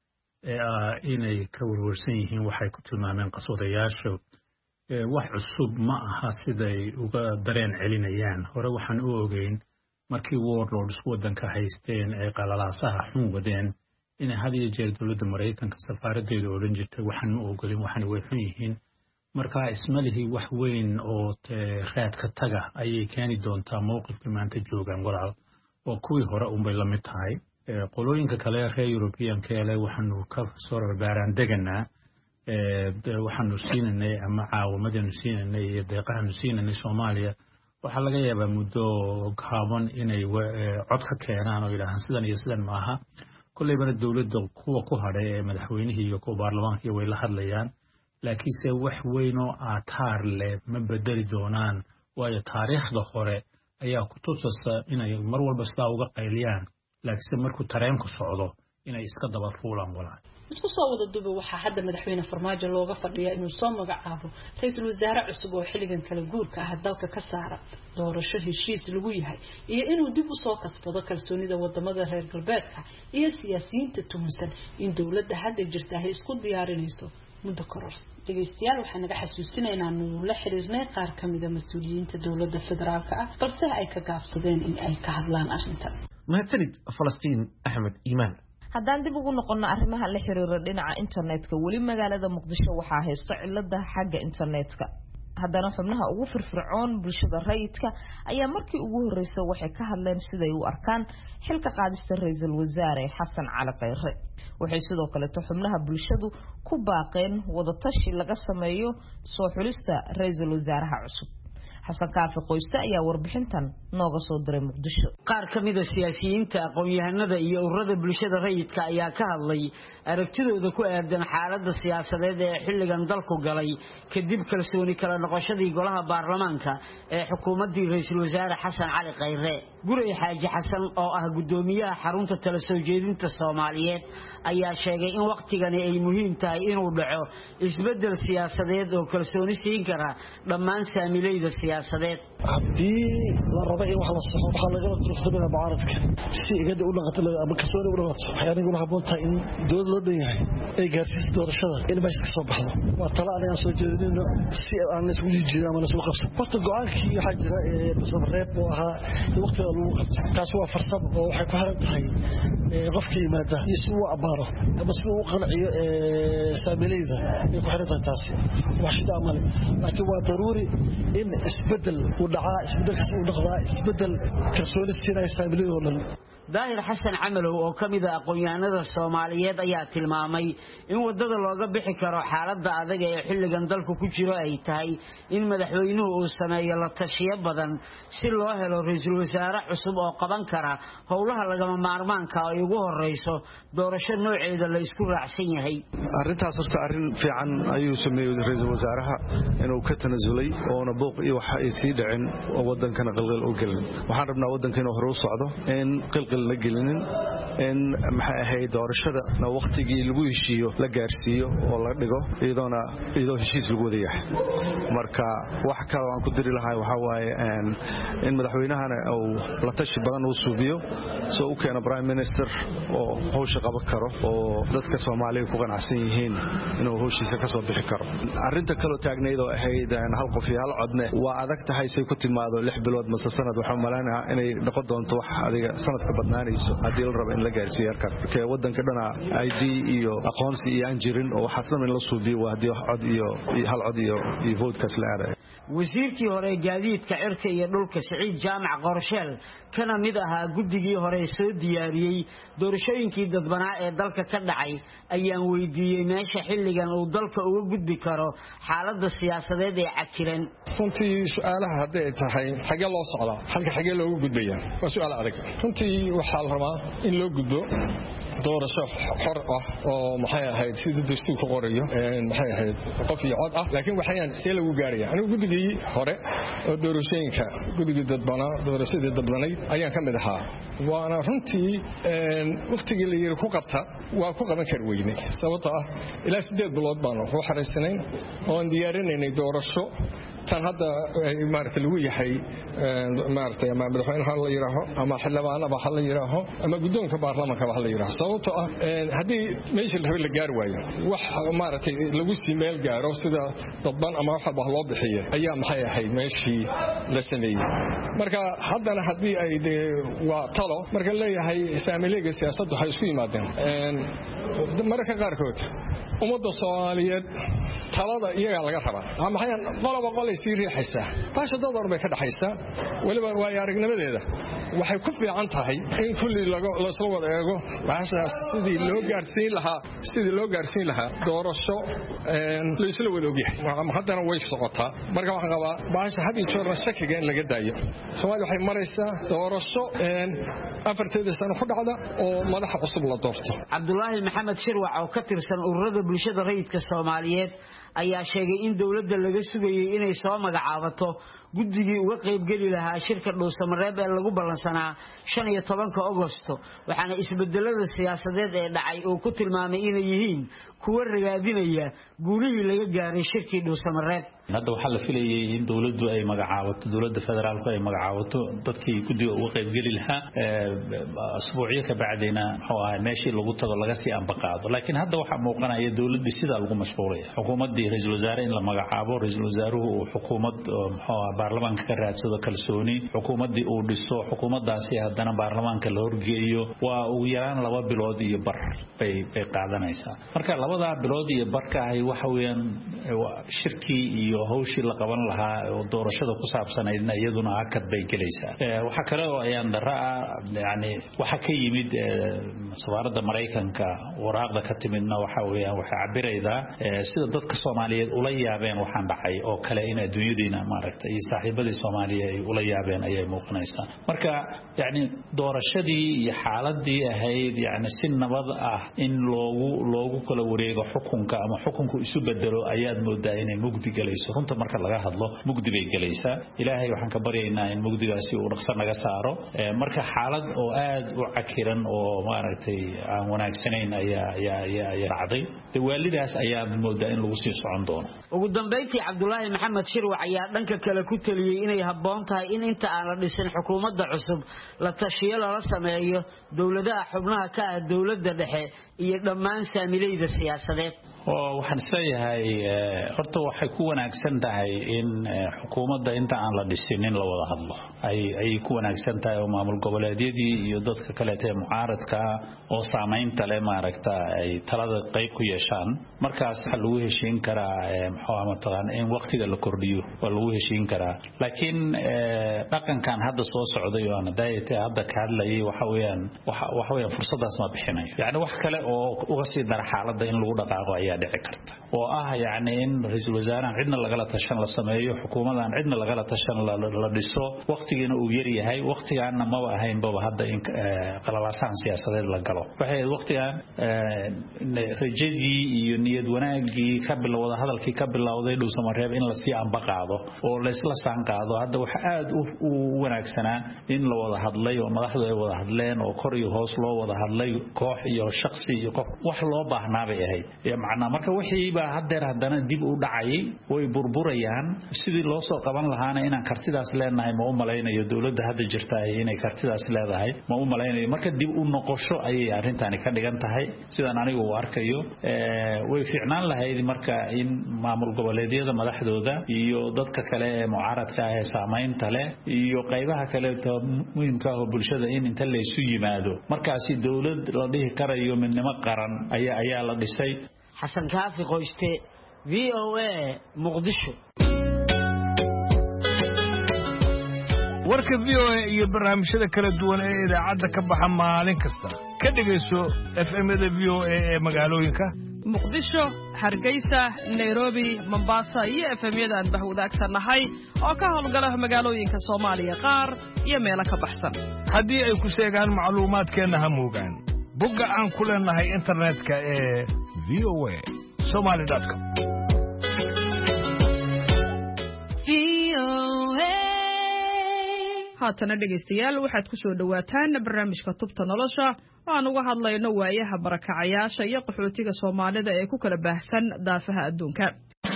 inay ka warwarsan yihiin waxay ku tilmaameen qasoodayaasha wax cusub ma aha siday uga dareen celinayaan hore waxaan u ogeyn markii warlords wadanka haysteen ay qalalaasaha xun wadeen inay had iyo jeer dowladda Mareykanka safaaradeedu odhan jirtay waxaan ma ogolin waxaan way xun yihiin marka ismalihi wax weyn oo raadka taga ayay keeni doontaa mowqifka maanta joogan walaal oo kuwii hore un bay la mid tahay qolooyinka kale reer European kale waxaanu ka soo rabaaraan deganaa waxaanu siinanay ama caawimadanu siinanay iyo deeqaanu siinanay Soomaaliya waxa laga yaabaa muddo gaaban inay cod ka keenaan oo ilaahan sidan iyo sidan maaha kulleybana dawladda kuwa ku hadhay ee madaxweynihii iyo kuwa baarlamaanka way la hadlayaan laakiin se wax weyn oo aataar leh ma bedeli doonaan waayo taariikhda hore ayaa ku tusaysa inay mar walba sidaa uga qayliyaan laakiin markuu tareenku socdo inay iska daba fuulaan walaa isku soo wada duba waxa hadda madaxweyne Farmaajo looga fadhiyaa inuu soo magacaabo ra'iisul wasaare cusub oo xilligan kala guurka ah dalka ka saara doorasho heshiis lagu yahay iyo inuu dib u soo kasbado kalsoonida wadamada reer galbeedka iyo siyaasiyiinta tuunsan in dawladda hadda jirta ay isku diyaarinayso muddo koros dhageystayaal waxaan naga xasuusinaynaa inuu la xiriirnay qaar ka mid ah mas'uuliyiinta dawladda federaalka ah balse ay ka gaabsadeen in ay ka hadlaan arrintan mahadsanid Falastiin Axmed Iimaan haddaan dib ugu noqono arrimaha la xiriira dhinaca internetka weli magaalada Muqdisho waxaa haysto cilada xagga internetka haddana xubnaha ugu firfircoon bulshada rayidka ayaa markii ugu horeysay waxay ka hadleen siday u arkaan xilka qaadista ra'iisul wasaare Xasan Cali Khayre waxay sidoo kale xubnaha bulshadu ku baaqeen wada tashi laga sameeyo soo xulista ra'iisul wasaaraha cusub xasan kaafi qoysta ayaa warbixintan nooga soo diray Muqdisho qaar kamid ah siyaasiyiinta aqoon-yahanada iyo ururada bulshada rayidka ayaa ka hadlay aragtidooda ku aadan xaaladda siyaasadeed ee xilligan dalku galay kadib kalsooni kala noqoshadii golaha baarlamaanka ee xukuumadii ra'iisul wasaare Xasan Cali Khayre Gurey Xaaji Xasan oo ah gudoomiyaha xarunta tala soo jeedinta Soomaaliyeed ayaa sheegay in waqtigani ay muhiim tahay inuu dhaco isbedel siyaasadeed oo kalsooni siin kara dhammaan saamilayda siyaasadeed haddii la rabo in wax la saxo waxa laga turfadana mucaaradka si igada u dhaqato ama kalsooni u dhaqato waxyaanigu waxa boonta in dowlad loo dhan yahay ay gaarsiiso doorashada in meesha ka soo baxdo waa tala aan soo jeedinayno si aan isku jiijiyo ama isku qabsan horta go'aankii waxa jira ee soo reeb oo ahaa waqtiga lagu qabto taas waa farsamo oo waxay ku xiran tahay qofka yimaada iyo si uu abaaro ama si uu qanciyo saamilayda ay ku xiran tahay taas wax shida amal laakiin waa daruuri in isbedel uu dhacaa isbedelkaas uu dhaqdaa isbedel kalsooni siinaya saamilayda oo dhan daahir xasan camalow oo kamid ah aqoon-yahanada Soomaaliyeed ayaa tilmaamay in wadada looga bixi karo xaaladda adag ee xilligan dalku ku jiro ay tahay in madaxweynuhu uu sameeyo la tashiyo badan si loo helo ra'iisul wasaare cusub oo qaban kara howlaha lagama maarmaanka ay ugu horeyso doorasho nooceeda la isku raacsan yahay arrintaas horta arrin fiican ayuu sameeyay ra'iisul wasaaraha inuu ka tanasulay oo buuq iyo waxa ay sii dhacin oo wadankana qalqal u galin waxaan rabnaa wadanka inuu hore u socdo in qalqal la gelinin in maxay ahayd doorashada waqtigii lagu heshiiyo la gaarsiiyo oo la dhigo iyadoona iyadoo heshiis lagu wada yahay marka wax kale aan ku diri lahay waxa waaye in madaxweynahana uu la tashi badan uu suubiyo soo u keeno prime minister oo hawsha qaban karo oo dadka Soomaaliyeed ku qanacsan yihiin inuu hawshiisa ka soo bixi karo arinta kale taagneed oo ahayd hal qof iyo hal codne waa adag tahay say ku timaado lix bilood mase sanad waxa malaynaa inay noqon doonto wax adiga sanad ka badnaanayso hadii la rabo in la gaarsiiyo halkan ka wadanka dhana I D iyo aqoonsi iyo aan jirin oo waxa dhan la suubiyo waa hadii cod iyo hal cod iyo vote ka la aaday wasiirkii hore gaadiidka cirka iyo dhulka Saciid Jaamac Qorsheel kana mid ahaa guddigii hore soo diyaariyay doorashooyinkii dadbanaa ee dalka ka dhacay ayaan weydiiyay meesha xilligan uu dalka uga gudbi karo xaaladda siyaasadeed ee cakiran runtii su'aalaha haday tahay xagee loo socdaa halka xagee loogu gudbayaa waa su'aal adag runtii waxa la rabaa in loo gudbo doorasho xor ah oo maxay ahayd sidii dastuurka qorayo een maxay ahayd qof iyo cod ah laakiin waxayaan si lagu gaaraya anigu guddigii hore oo doorashooyinka guddigii dadbana doorashadii dadbanay ayaan ka mid ahaa waana runtii een waqtigii la yiri ku qabta waa ku qaban kar weynay sababtoo ah ilaa sideed bilood baan ku xariisnay oo diyaarinay doorasho tan hadda maarta lagu yahay maarta ama madaxweynaha la yiraahdo ama xildhibaanada waxa la yiraahdo ama guddoonka baarlamaanka waxa la yiraahdo sababtoo ah hadii meesha la gaar waayo wax maarta lagu sii meel gaaro sida dadban ama waxa wax loo bixiyo ayaa maxay ahayd meeshii la sameeyay marka haddana hadii ay waa talo marka leeyahay saamileega siyaasaddu waxay isku yimaadeen marka qaarkood ummadda Soomaaliyeed talada iyaga laga rabaa ama hay'an qoloba qolay sii riixaysaa baasha dador bay ka dhaxaysaa waliba waa aragnimadeeda waxay ku fiican tahay in kulli laga la soo wada eego baashaas sidii loo gaarsiin lahaa sidii loo gaarsiin lahaa doorasho een la isla wada ogyahay ama haddana way socotaa marka waxaan qabaa baasha hadii joorna shakiga in laga daayo Soomaaliya waxay maraysaa doorasho een afarteeda sano ku dhacda oo madax cusub la doorto Cabdullaahi Maxamed Shirwac oo ka tirsan ururada bulshada rayidka Soomaaliyeed ayaa sheegay in dawladda laga sugayay inay soo magacaabato guddigii uga qayb gali lahaa shirka Dhuusamareeb ee lagu balansanaa shan iyo tobanka Agoosto waxaana isbedelada siyaasadeed ee dhacay oo ku tilmaamay inay yihiin kuwa ragaadinaya guulihii laga gaaray shirkii Dhuusamareeb hadda waxa la filayay in dawladdu ay magacaabato dawladda federaalku ay magacaabato dadkii guddiga uga qayb gali lahaa asbuuciyo ka bacdina waxa ay meeshii lagu tago laga sii ambaqaado laakiin hadda waxa muuqanaya dawladdu sida lagu mashquulay xukuumadii ra'iisul wasaare in la magacaabo ra'iisul wasaaruhu uu xukuumad waxa baarlamaanka ka raadsado kalsooni xukuumadii uu dhiso xukuumadaasi haddana baarlamaanka la horgeeyo waa ugu yaraan laba bilood iyo bar bay bay qaadanaysaa marka labada bilood iyo barka ay waxa weeyaan shirkii iyo hawshii la qaban lahaa oo doorashada ku saabsanaydna iyaduna hakad bay galaysaa waxa kale oo ayaan daraa yani waxa ka yimid safaaradda Mareykanka waraaqda ka timidna waxa weeyaan waxa cabirayda sida dadka Soomaaliyeed ula yaabeen waxaan dhacay oo kale in adduunyadiina maaragtay saaxiibadii Soomaaliya ay ula yaabeen ayay muuqanaysaa marka yani doorashadii iyo xaaladii ahayd yani si nabad ah in loogu loogu kala wareego xukunka ama xukunku isu bedelo ayaad moodaa inay mugdi galayso runta marka laga hadlo mugdi bay galaysaa ilaahay waxaan ka baryaynaa in mugdigaasi uu dhaqso naga saaro marka xaalad oo aad u cakiran oo maaragtay aan wanaagsanayn ayaa ayaa ayaa dhacday waalidaas ayaa moodaa in lagu sii socon doono ugu dambeyntii Cabdullaahi Maxamed Shirwac ayaa dhanka kale ku taliyay inay habboon tahay in inta aan la dhisin xukuumadda cusub la tashiyo la sameeyo dawladaha xubnaha ka ah dawladda dhexe iyo dhammaan saamilayda siyaasadeed oo waxaan isleeyahay horta waxay ku wanaagsan tahay in xukuumadda inta aan la dhisin in la wada hadlo ay ay ku wanaagsan tahay oo maamul goboleedyadii iyo dadka kale ee mucaaradka oo saameynta leh maaragta ay talada qayb ku yeeshaan markaas waxa lagu heshiin karaa muxuu ahaa taqaan in waqtiga la kordhiyo waa lagu heshiin karaa laakiin dhaqankan hadda soo socday oo nadaayay hadda ka hadlayay waxa weeyaan waxa weeyaan fursadaas ma bixinayo yani wax kale oo uga sii dara xaaladda in lagu dhaqaaqo ayaa dhici karta oo ah yacni in ra'iisul wasaaraha cidna lagala tashan la sameeyo xukuumadan cidna lagala tashan la dhiso waqtigiina uu yar yahay waqtigaana ma ahayn baba hadda in qalabaasan siyaasadeed la galo waxay waqtigan rajadii iyo niyad wanaagii ka bilowda hadalkii ka bilowday dhuusamareeb in la sii amba qaado oo la isla saan qaado hadda waxa aad u wanaagsanaa in la wada hadlay oo madaxdu ay wada hadleen oo kor iyo hoos loo wada hadlay koox iyo shakhsi iyo qof wax loo baahnaa bay ahayd macna marka wixii ba hadeer hadana dib u dhacay way burburayaan sidii loo soo qaban lahaana inaan kartidaas leenahay ma u malaynayo dawladda hadda jirta inay kartidaas leedahay ma u malaynayo marka dib u noqosho ay arintani ka dhigan tahay sidaan anigu u arkayo ee way fiicnaan lahayd marka in maamul goboleedyada madaxdooda iyo dadka kale ee mucaaradka ah ee saameynta leh iyo qaybaha kale ee muhiimka ah bulshada in inta la isu yimaado markaasi dawlad la dhihi karayo midnimo qaran ayaa ayaa la dhisay xasan kaafi qoyste V O A Muqdisho warka V O A iyo barnaamijyada kala duwan ee idaacadda ka baxa maalin kasta ka dhageyso F M-da V O A ee magaalooyinka Muqdisho Hargeysa Nairobi Mombasa iyo F M-yada aan bahwadaagsannahay oo ka howlgala magaalooyinka Soomaaliya qaar iyo meelo ka baxsan haddii ay ku sheegaan macluumaadkeena ha moogaan bugga aan ku leenahay internetka ee V O A Somali dot com haatana dhegaystayaal waxaad ku soo dhawaataan barnaamijka tubta nolosha oo aan uga hadlayno waayaha barakacayaasha iyo qaxootiga Soomaalida ee ku kala baahsan daafaha adduunka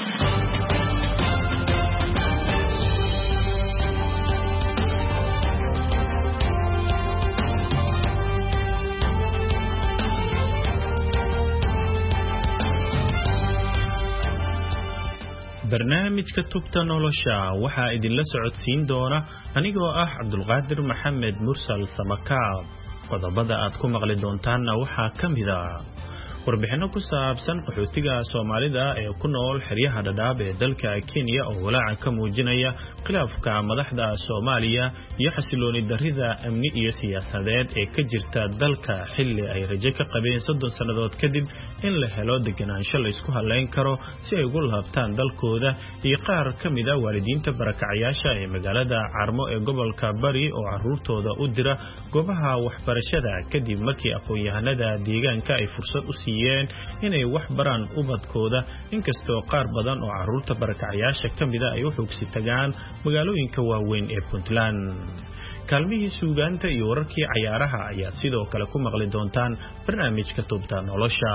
barnaamijka tubta nolosha waxaa idinla socodsiin doona anigoo ah Cabdulqaadir Maxamed Mursal Samakaab qodobada aad ku maqli doontaanna waxaa kamid ah warbixino ku saabsan qaxootiga Soomaalida ee ku nool xeryaha Dadaab ee dalka Kenya oo walaac ka muujinaya khilaafka madaxda Soomaaliya iyo xasilooni darrida amni iyo siyaasadeed ee ka jirta dalka xilli ay rajo ka qabeen soddon sanadood kadib in la helo deganaansho la isku haleyn karo si ay ugu laabtaan dalkooda iyo qaar kamid ah waalidiinta barakacayaasha ee magaalada Carmo ee gobolka Bari oo caruurtooda u dira goobaha waxbarashada kadib markii aqoon-yahanada deegaanka ay fursad u siiyeen inay wax baraan ubadkooda inkastoo qaar badan oo caruurta barakacayaasha kamid ah ay u xogsi tagaan magaalooyinka waaweyn ee Puntland kaalmihii suugaanta iyo wararkii cayaaraha ayaad sidoo kale ku maqli doontaan barnaamijka tubta nolosha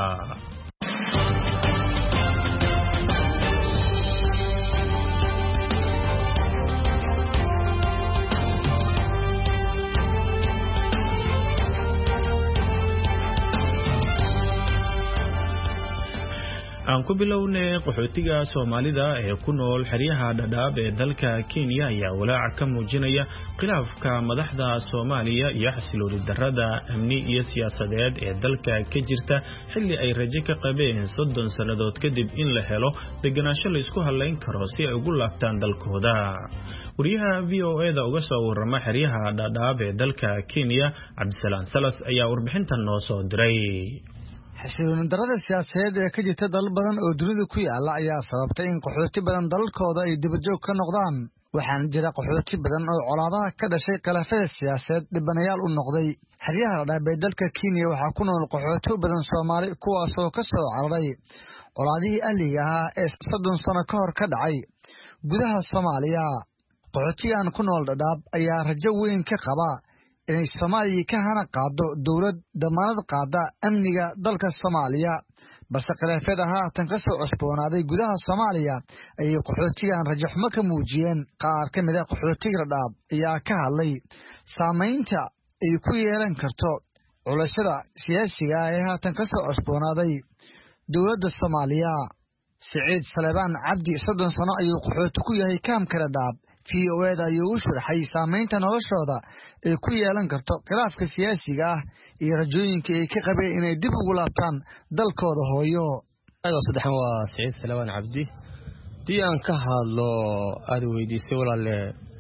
aan ku bilownay qaxootiga Soomaalida ee ku nool xeryaha Dadaab ee dalka Kenya ayaa walaac ka muujinaya khilaafka madaxda Soomaaliya iyo xasilooni darrada amni iyo siyaasadeed ee dalka ka jirta xilli ay rajo ka qabeen soddon sanadood kadib in la helo deganaansho la isku haleyn karo si ay ugu laabtaan dalkooda wariyaha V O A da uga soo warama xeryaha Dadaab ee dalka Kenya Cabdisalaam Salas ayaa warbixintan noo soo diray xasilooni darrada siyaasadeed ee ka jirta dalal badan oo dunida ku yaala ayaa sababtay in qaxooti badan dalalkooda ay dibadjoog ka noqdaan waxaana jira qaxooti badan oo colaadaha ka dhashay khilaafyada siyaasadeed dhibanayaal u noqday xeryaha Dadaab ee dalka Kenya waxaa ku nool qaxooti badan Soomaali kuwaasoo ka soo cararay colaadihii ahliga ahaa ee soddon sano ka hor ka dhacay gudaha Soomaaliya qaxootigan ku nool Dadaab ayaa rajo weyn ka qaba inay Soomaaliya ka hana qaado dawlad damaanad qaada amniga dalka Soomaaliya balse khilaafyada haatan ka soo cusboonaaday gudaha Soomaaliya ay qaxootigan rajo xumo ka muujiyeen qaar ka mid ah qaxootiga Dadaab ayaa ka hadlay saameynta ay ku yeelan karto culashada siyaasiga ah ee haatan ka soo cusboonaaday dawladda Soomaaliya Saciid Salebaan Cabdi soddon sano ayuu qaxooti ku yahay kaamka Dadaab V O A da ayuu u sharaxay saameynta noloshooda ay ku yeelan karto khilaafka siyaasiga ah iyo rajooyinka ay ka qabeen inay dib ugu laabtaan dalkooda hooyo. saddexan waa Saciid Salebaan Cabdi dii aan ka hadlo aad weydiisay walaale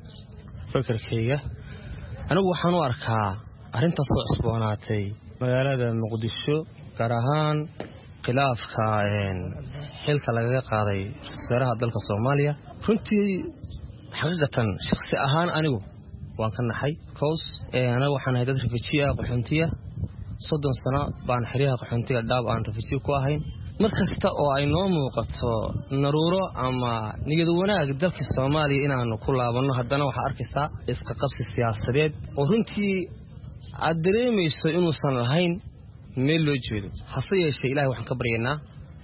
fikirkayga anigu waxaan u arkaa arrintaas oo cusboonaatay magaalada Muqdisho gaar ahaan khilaafka xilka lagaga qaaday wasaaraha dalka Soomaaliya runtii xaqiiqatan shakhsi ahaan anigu waan ka naxay because anaga waxaan ahay dad refugee ah qaxoontiya soddon sano baan xiriyaha qaxoontiga dhaab aan refugee ku ahayn markasta oo ay noo muuqato naruuro ama niyad wanaag dalka Soomaaliya inaanu ku laabano haddana waxa arkaysaa iska qabsi siyaasadeed oo runtii aad dareemayso inuusan lahayn meel loo jeedo hase yeeshee ilaahay waxaan ka baryaynaa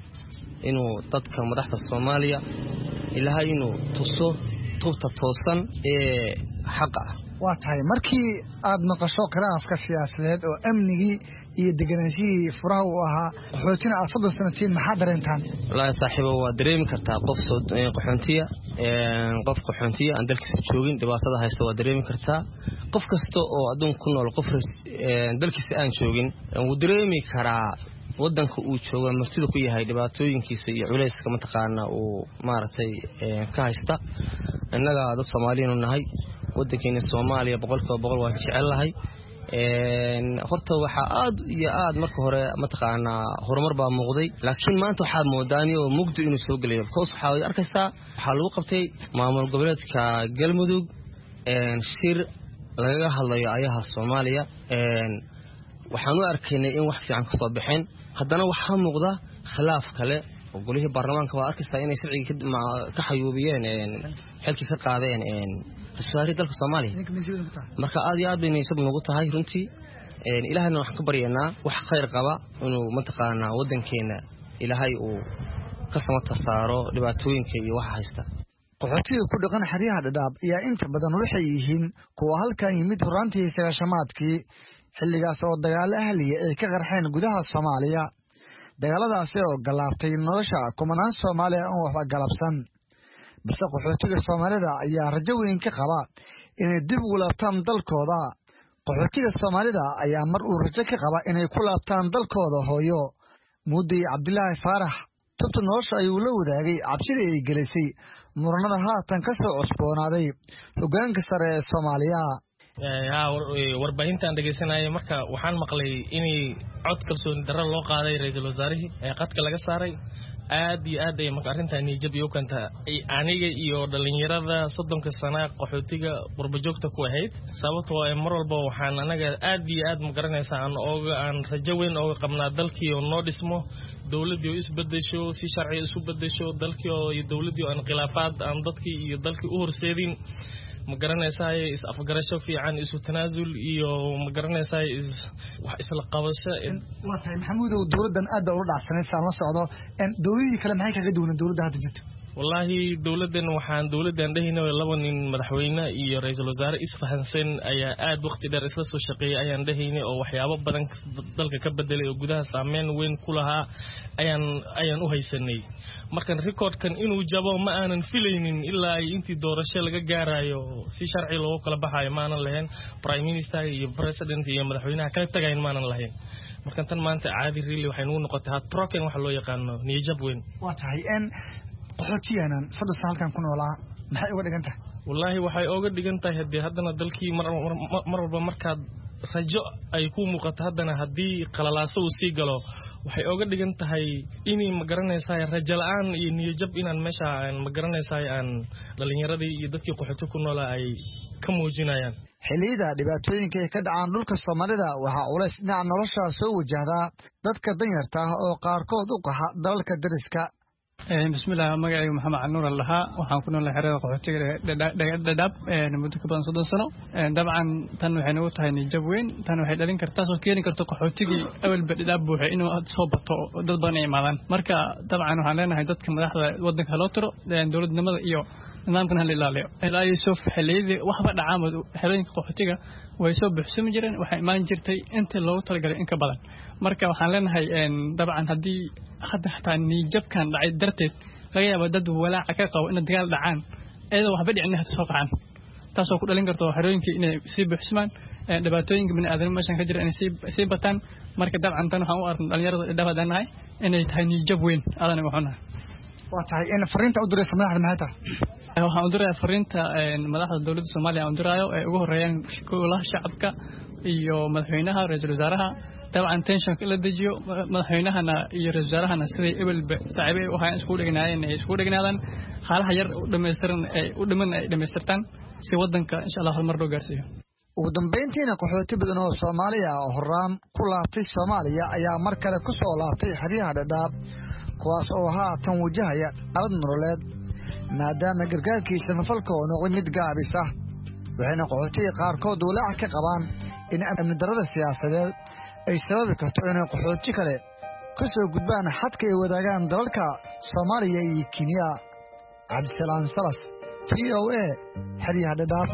inuu dadka madaxda Soomaaliya ilaahay inuu tuso tubta toosan ee xaqa waa tahay markii aad maqasho khilaafka siyaasadeed oo amnigii iyo degenaanshihii furaha u ahaa qaxootina aad soddon sano tiin maxaa dareentaan wallaahi saaxiibo waa dareemi kartaa qof soo qaxoontiya qof qaxoontiya aan dalkiisa joogin dhibaatada haysta waa dareemi kartaa qof kasta oo adduunka ku nool qof dalkiisa aan joogin wuu dareemi karaa wadanka uu joogo martida ku yahay dhibaatooyinkiisa iyo culayska mataqaana uu maaragtay ka haysta innaga dad Soomaaliyeed nahay wadankeena Soomaaliya boqolkiiba boqol waan jecelahay een horta waxa aad iyo aad marka hore mataqaana horumar baa muuqday laakiin maanta waxa moodaan oo mugdi inuu soo galayo koos waxa ay arkaysaa waxa lagu qabtay maamul goboleedka Galmudug een shir laga hadlayo ayaha Soomaaliya een waxaan u arkaynay in wax fiican ka soo baxeen haddana waxa muuqda khilaaf kale oo golihii baarlamaanka waa arkaysaa inay sharciga ka xayuubiyeen een xilki ka qaadeen een rasuulka dalka Soomaaliya marka aad iyo aad bay niisab nagu tahay runtii een ilaahayna waxaan ka baryaynaa wax khayr qaba inuu mataqaana wadankeena ilaahay uu ka samata saaro dhibaatooyinka iyo waxa haysta qaxootiga ku dhaqan xariyaha dhadhaab ayaa inta badan waxay yihiin kuwa halkan yimid horaantii sagaashamaadkii xilligaas oo dagaalo ahliya ay ka qarxeen gudaha Soomaaliya dagaaladaasi oo galaabtay nolosha kumanaan Soomaali ah oo waxba galabsan bas qaxootiga Soomaalida ayaa rajo weyn ka qaba inay dib u laabtaan dalkooda qaxootiga Soomaalida ayaa mar uu rajo ka qaba inay ku laabtaan dalkooda hooyo Mudi Cabdullaahi Faarax tubta nolosha ayuu la wadaagay cabsida ay gelisay muranada haatan ka soo cusboonaaday hoggaanka sare ee Soomaaliya yaa warbaahintan dhageysanayay marka waxaan maqlay inay cod kalsooni darro loo qaaday ra'iisul wasaarihii ee qadka laga saaray aad iyo aad ay marka arrintan niyad iyo kanta aniga iyo dhalinyarada soddonka sano qaxootiga qurbajoogta ku ahayd sababtoo ah mar walba waxaan anaga aad iyo aad ma garanaysaa aan ooga aan rajo weyn oo qabnaa dalkii oo noo dhismo dawladii oo isbedesho si sharci isu bedesho dalkii oo iyo dawladii oo aan khilaafaad aan dadkii iyo dalkii u horseedin ma garanaysaa is afgarasho fiican isu tanaasul iyo ma garanaysaa is wax isla qabasho waa tahay maxamuud oo dawladdan aad u dhacsanaysa la socdo in dawladii kale maxay kaga duwan dawladda hadda jirto wallahi dawladdan waxaan dawladdan dhahaynaa laba nin madaxweyne iyo ra'iisul wasaare isfahansan ayaa aad waqti dheer isla soo shaqeeyay ayaan dhahaynay oo waxyaabo badan dalka ka bedelay oo gudaha saameyn weyn ku lahaa ayaan ayaan u haysanay markan recordkan inuu jabo ma aanan filaynin ilaa ay intii doorasho laga gaarayo si sharci loo kala baxayo ma aanan lahayn prime minister iyo president iyo madaxweynaha kala tagayn ma aanan lahayn markan tan maanta caadi really waxay nagu noqotay ha troken wax loo yaqaano niyad weyn waa tahay in qaxootiyanan saddex sano halkan ku noolaa maxay uga dhigan tahay wallahi waxay uga dhigan tahay hadii haddana dalkii mar mar walba markaad rajo ay ku muuqato haddana haddii qalalaaso uu sii galo waxay uga dhigan tahay inay ma garanaysaa rajo la'aan iyo niyad inaan meesha aan ma garanaysaa aan dhalinyaradii iyo dadkii qaxooti ku noolaa ay ka muujinayaan xilliyada dhibaatooyinka ay ka dhacaan dhulka Soomaalida waxa culays dhinaca nolosha soo wajahda dadka danyarta ah oo qaarkood u qaxa dalalka dariska bismillaah magacaygu maxamed canuur allaha waxaan ku noolahay xerada qaxootiga dhadhaab muddo ka badan soddon sano dabcan tan waxay nagu tahay niyad weyn tan waxay dhalin kartaa soo keeni karto qaxootigii awalba dhadhaab buuxay inuu soo bato dad badan ay imaadaan marka dabcan waxaan leenahay dadka madaxda wadanka loo tiro dowladnimada iyo nidaamkan hal ilaaliyo ilaa ay soo xiliyadii waxba dhacaamad xerooyinka qaxootiga way soo buuxsami jireen waxay imaan jirtay inta loogu talagalay in ka badan marka waxaan leenahay dabcan haddii hadda xataa niyadkan dhacay darteed laga yaabo dad walaaca ka qabo in dagaal dhacaan iyadoo waxba dhicin hadda soo qaxan taasoo ku dhalin karto xerooyinkii inay sii buuxsamaan dhibaatooyinka bini'aadanimo meeshan ka jira inay sii bataan marka dabcan tan waxaan u arkaa dhalinyarada dhaafadanahay inay tahay niyad weyn aadan ugu xunahay waa tahay in fariinta u diraysa madaxda maxay tahay waxaan u dirayaa fariinta madaxda dawladda Soomaaliya aan u diraayo ee ugu horeeyaan golaha shacabka iyo madaxweynaha ra'iisul wasaaraha dabcan tensionka la dejiyo madaxweynahana iyo ra'iisul wasaarahana siday ebalba saaxiibay u hayaan isku dhignaayeen ay isku dhignaadaan xaalaha yar u dhameystiran ay u dhiman ay dhameystirtaan si wadanka insha Allah mar loo gaarsiiyo ugu dambeyntiina qaxooti badan oo Soomaaliya oo horraam ku laabtay Soomaaliya ayaa mar kale ku soo laabtay xeryaha Dadaab kuwaas oo haatan wajahaya xaalad nololeed maadaama gargaarkiisa nafalka oo noqday mid gaabis ah waxayna qaxootiga qaarkood walaac ka qabaan in amni darrada siyaasadeed ay sababi karto inay qaxooti kale ka soo gudbaan xadka ay wadaagaan dalalka Soomaaliya iyo Kenya. Cabdisalaam Salas V O A xeryaha Dadaab.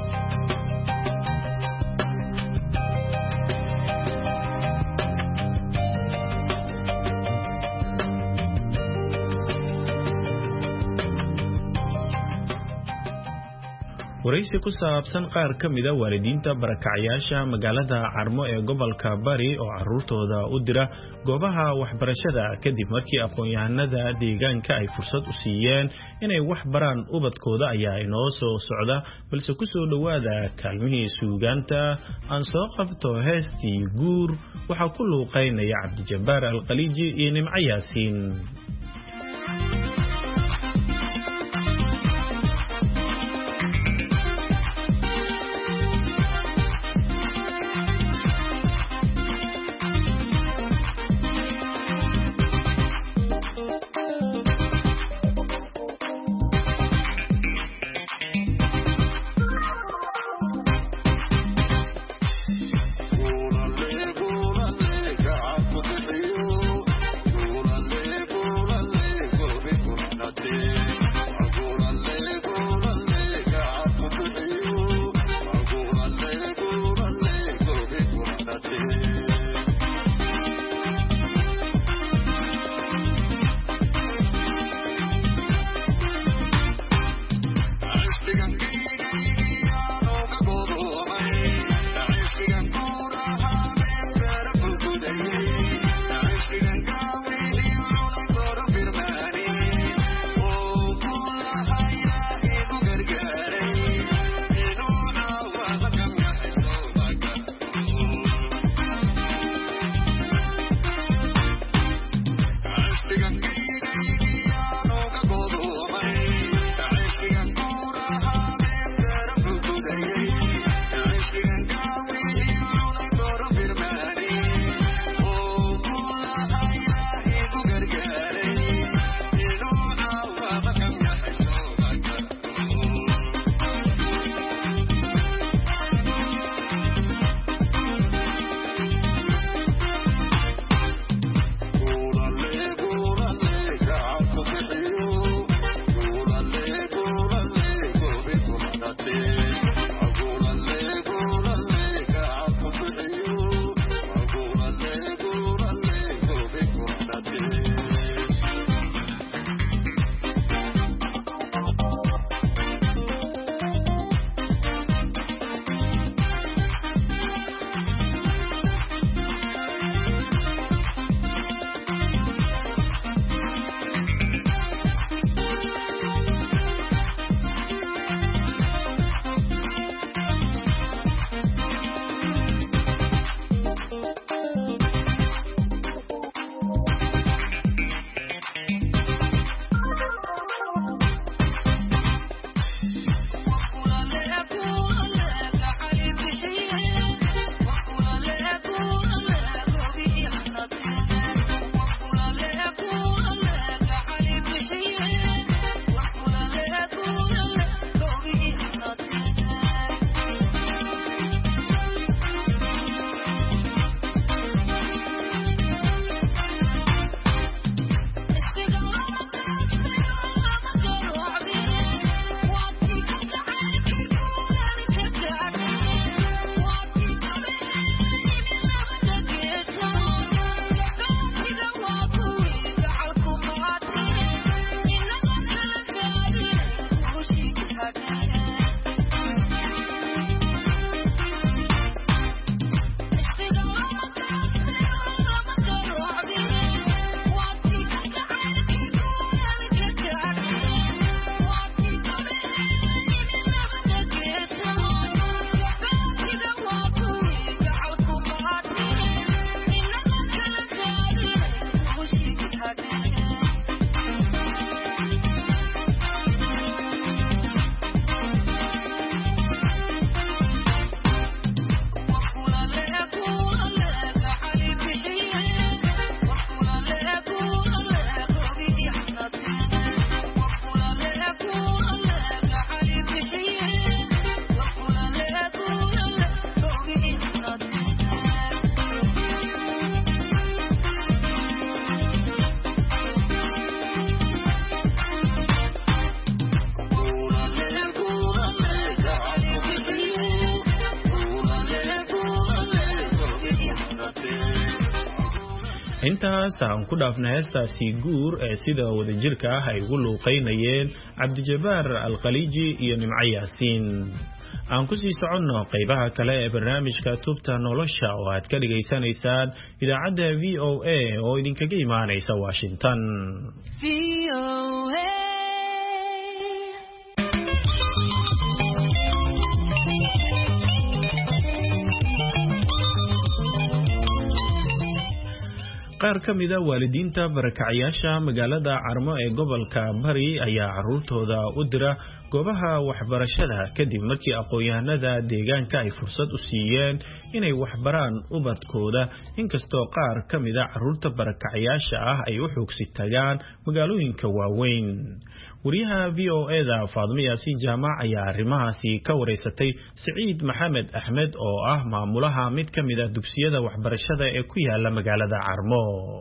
waraysi ku saabsan qaar ka mid ah waalidiinta barakacayaasha magaalada Carmo ee gobolka Bari oo caruurtooda u dira goobaha waxbarashada kadib markii aqoon-yahanada deegaanka ay fursad u siiyeen inay wax baraan ubadkooda ayaa inoo soo socda balse ku soo dhawaada kaalmihii suugaanta aan soo qabto heestii guur waxa ku luuqeynaya Cabdijabbaar Alqaliiji iyo Nimco Yaasiin. Gula le, gula le, intaas aan ku dhaafna heestaasi guur ee sida wadajirka ah ay ugu luuqaynayeen cabdijabaar alkhaliiji iyo nimco yaasiin aan ku sii soconno qaybaha kale ee barnaamijka tubta nolosha oo aad ka dhigaysanaysaan idaacadda v o a oo idinkaga imaanaysa Washington. v o a qaar ka mid ah waalidiinta barakacayaasha magaalada Carmo ee gobolka Bari ayaa caruurtooda u dira goobaha waxbarashada kadib markii aqoon-yahanada deegaanka ay fursad u siiyeen inay waxbaraan ubadkooda inkastoo qaar ka mid ah caruurta barakacayaasha ah ay u xoogsi tagaan magaalooyinka waaweyn. wariyaha v o a da Faadimo Yaasiin Jaamac ayaa arrimahaasi ka wareysatay Saciid Maxamed Axmed oo ah maamulaha mid ka mid ah dugsiyada waxbarashada ee ku yaala magaalada Carmo.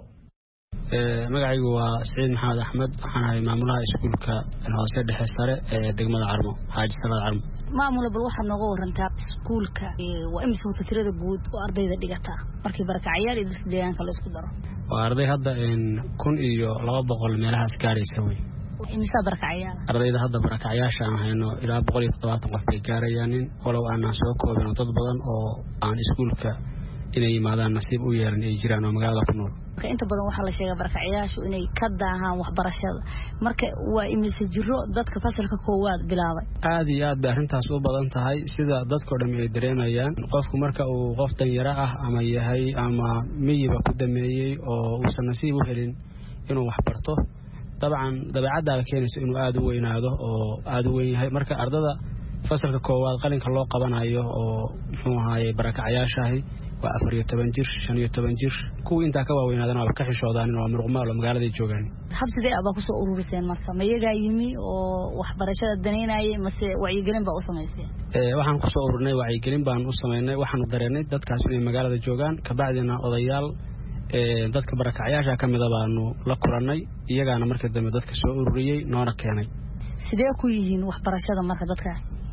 ee magacaygu waa Saciid Maxamed Axmed waxaan ahay maamulaha iskuulka hoose dhexe sare ee degmada Carmo Xaaji Salaad Carmo. maamula bal waxa nooga warantaa iskuulka waa imisa tirada guud oo ardayda dhigata markii barakacayaal iyo dadka deegaanka la isku daro. waa arday hadda in kun iyo laba boqol meelahaas gaaraysa way. imisa barakacayaal ardayda hadda barakacayaasha aan hayno ilaa boqol iyo todobaatan qof bay gaarayaan walow aan soo koobin dad badan oo aan iskuulka inay yimaadaan nasiib u yeelan ay jiraan oo magaalada ku nool. inta badan waxa la sheegaa barakacayaashu inay ka daahaan waxbarashada marka waa imisa jiro dadka fasalka koowaad bilaabay. aad iyo aad bay arrintaas u badan tahay sida dadka dhan ay dareemayaan qofku marka uu qof dan yara ah ama yahay ama miyiba ku dameeyay oo uusan nasiib u helin inuu wax barto dabcan dabeecadda keenaysa inuu aad u weynaado oo aad u weyn yahay marka ardada fasalka koowaad qalinka loo qabanayo oo muxuu ahaayay barakacayaashahay waa afar iyo toban jir shan iyo toban jir kuwa inta ka waaweynaadana waa ka xishoodaan oo muruqmaal oo magaalada joogaan. habsidee aba ku soo ururiseen marka ma iyaga yimi oo waxbarashada daneynayay mase wacyigelin baa u sameysay. ee waxaan ku soo ururnay wacyigelin baan u sameynay waxaan dareennay dadkaas inay magaalada joogaan ka bacdina odayaal ee dadka barakacayaasha ka mid ah baanu la kulannay iyagaana markii dambe dadka soo ururiyay noona keenay. sidee ku yihiin waxbarashada marka dadka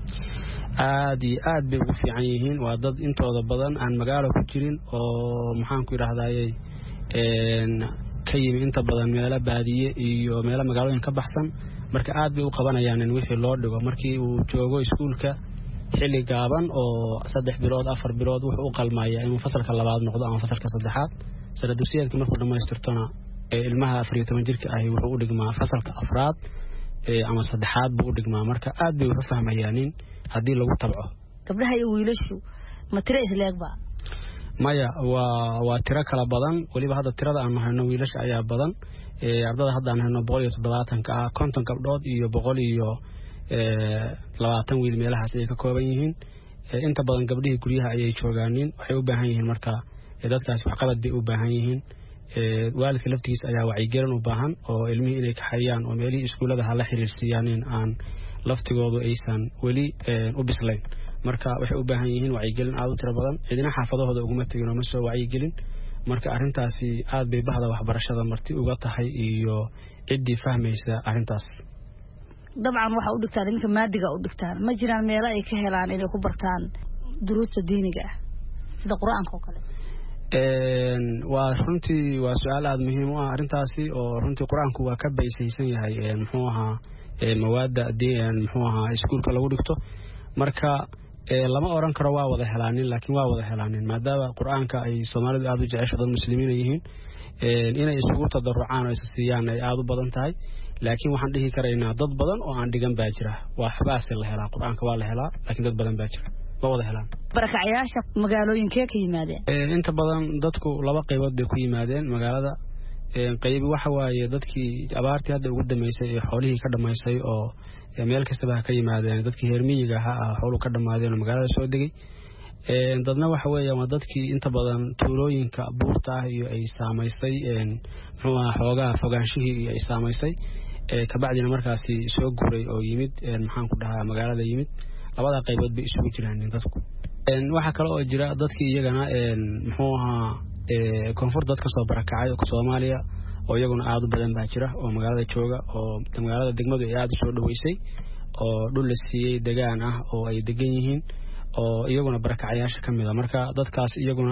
aad iyo aad bay ugu fiican yihiin waa dad intooda badan aan magaalo ku jirin oo maxaan ku yiraahdaayay een ka yimi inta badan meelo baadiye iyo meelo magaalooyin ka baxsan marka aad bay u qabanayaan in wixii loo dhigo markii uu joogo iskuulka xilli gaaban oo saddex bilood afar bilood wuxuu u qalmayaa inuu fasalka labaad noqdo ama fasalka saddexaad sida dugsiyeedka markuu dhamaystirtona ee ilmaha afar iyo toban jirka ah wuxuu u dhigmaa fasalka afraad ee ama saddexaad buu u dhigmaa marka aad bay u fahmayaan haddii lagu tabco. gabdhaha iyo wiilashu ma tiro isleegba maya waa waa tiro kala badan waliba hadda tirada aan hayno wiilasha ayaa badan ee ardada hadda aan hayno boqol iyo toddobaatan ka ah konton gabdhood iyo boqol iyo ee labaatan wiil meelahaas ay ka kooban yihiin inta badan gabdhihii guryaha ayay joogaaniin waxay u baahan yihiin marka dadkaas wax qabad bay u baahan yihiin ee waalidka laftigiisa ayaa wacyigelin u baahan oo ilmihii inay ka xayaan oo meelihii iskuulada hala xiriirsiiyaan aan laftigoodu aysan weli u bislayn marka waxay u baahan yihiin wacyigelin aad u tiro badan cidina xaafadahooda uguma tagin oo ma soo wacyigelin marka arrintaasi aad bay bahda waxbarashada marti uga tahay iyo ciddii fahmaysa arrintaas. dabcan waxa u dhigtaan ninka maadiga u dhigtaan ma jiraan meelo ay ka helaan inay ku bartaan duruusta diiniga ah sida quraanka oo kale. een waa runtii waa su'aal aad muhiim u ah arrintaasi oo runtii quraanku waa ka baysaysan yahay ee muxuu ahaa ee mawaada diin muxuu ahaa iskuulka lagu dhigto marka ee lama oran karo waa wada helaanin laakiin waa wada helaanin maadaama quraanka ay Soomaalidu aad u jecesho dad muslimiin yihiin ee inay isugu tadarrucaan oo isasiiyaan ay aad u badan tahay laakiin waxaan dhihi karaynaa dad badan oo aan dhigan baa jira waa xabaas la helaa quraanka waa la helaa laakiin dad badan baa jira waa wada helaan. barakacayaasha magaalooyinkee ka yimaadeen ee inta badan dadku laba qaybood bay ku yimaadeen magaalada ee qayb waxa waaye dadkii abaartii hadda ugu dhameysay ee xoolihii ka dhameysay oo meel kasta ka yimaadeen dadkii heer miyiga ah xoolo ka dhamaadeen magaalada soo degay ee dadna waxa weeye waa dadkii inta badan tuulooyinka buurta ah iyo ay saameysay ee muxuu ahaa xoogaa fogaanshihii iyo ay saameysay ee ka bacdina markaasi soo guuray oo yimid ee maxaan ku dhahaa magaalada yimid labada qaybood bay isugu jiraan dadku een waxa kale oo jira dadkii iyagana een muxuu ahaa ee koonfur dadka soo barakacay oo Soomaaliya oo iyaguna aad u badan baa jira oo magaalada jooga oo magaalada degmadu ay aad u soo dhaweysay oo dhul la siiyay deegaan ah oo ay degan yihiin oo iyaguna barakacayaasha kamid ah marka dadkaas iyaguna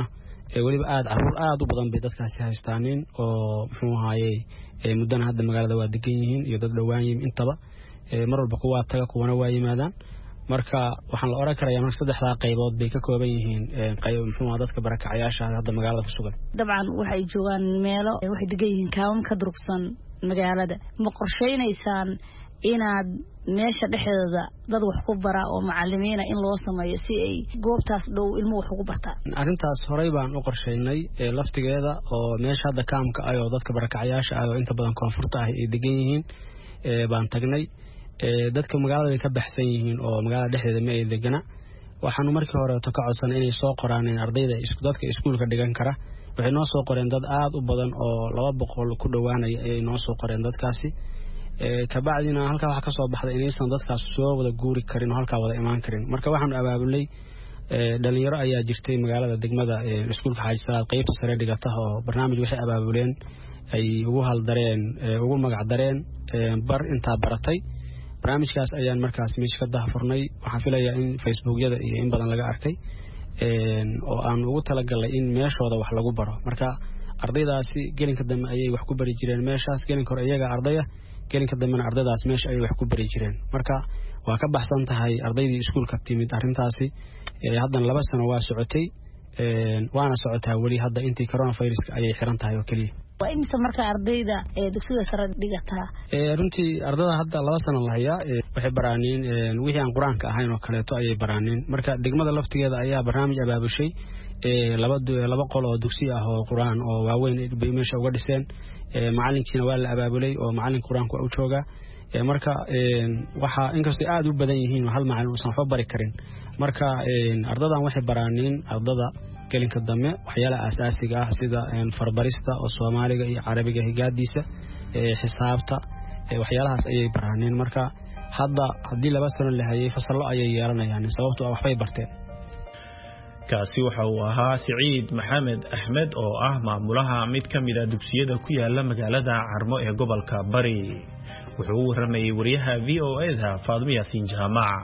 weliba aad caruur aad u badan bay dadkaasi haystaanin oo muxuu ahaayey muddana hadda magaalada waa degan yihiin iyo dad dhowaan yihiin intaba mar walba kuwaa taga kuwana waa yimaadaan marka waxaan la oran karayaa marka saddexdaa qaybood bay ka kooban yihiin qayb muxuu ahaa dadka barakacayaasha hadda magaalada ku sugan dabcan waxay joogaan meelo waxay degan yihiin kaamam ka durugsan magaalada ma qorsheynaysaan inaad meesha dhexdeeda dad wax ku bara oo macallimiina in loo sameeyo si ay goobtaas dhow ilmo wax ugu bartaan arrintaas horey baan u qorsheynay laftigeeda oo meesha hadda kaamka ah oo dadka barakacayaasha ah oo inta badan koonfurta ah ay degan yihiin baan tagnay dadka magaalada way ka baxsan yihiin oo magaalada dhexdeeda ma ay degana waxaanu markii hore ka codsan inay soo qoraan ardayda isku dadka iskuulka dhigan kara waxay noo soo qoreen dad aad u badan oo laba boqol ku dhowaanaya ay noo soo qoreen dadkaasi kabacdina halkaa waxa ka soo baxday inaysan dadkaas soo wada guuri karin oo halkaa wada imaan karin marka waxaanu abaabulay dhalinyaro ayaa jirtay magaalada degmada iskuulka Xaaji Salaad qaybta sare dhigata oo barnaamij waxay abaabuleen ay ugu haldareen ugu magac dareen bar inta baratay barnaamijkaas ayaan markaas meesha ka daahfurnay waxaan filayaa in facebookyada iyo in badan laga arkay oo aan ugu talagalay in meeshooda wax lagu baro marka ardaydaasi gelinka dambe ayay wax ku bari jireen meeshaas gelinka hore iyaga ardaya gelinka dambena ardaydaas meesha ayay wax ku bari jireen marka waa ka baxsan tahay ardaydii iskuulka timid arrintaasi haddana laba sano waa socotay waana socotaa weli hadda intii coronaviruska ayay xiran tahay oo keliya waa imisa marka ardayda ee dugsiga sare dhigataa runtii ardada hadda laba sano la hayaa waxay baraaniin wixii aan quraanka ahayn oo kaleeto ayay baraaniin marka degmada laftigeeda ayaa barnaamij abaabushay laba laba qol oo dugsi ah oo quraan oo waaweyn bay meesha uga dhiseen macalinkiina waa la abaabulay oo macalin quraanku u jooga marka waxa inkastoo aad u badan yihiin hal macalin uusan waxba bari karin marka ardadan waxay baraaniin ardada gelinka dambe waxyaalaha asaasiga ah sida farbarista oo Soomaaliga iyo Carabiga higaadiisa xisaabta waxyaalahaas ayay baraaniin marka hadda hadii laba sano la hayay fasallo ayay yeelanayaan sababtoo ah waxbay barteen kaasi waxa uu ahaa Saciid Maxamed Ahmed oo ah maamulaha mid ka mid ah dugsiyada ku yaala magaalada Carmo ee gobolka Bari wuxuu u waramayay wariyaha V O A-da Faadimo Yaasiin Jaamac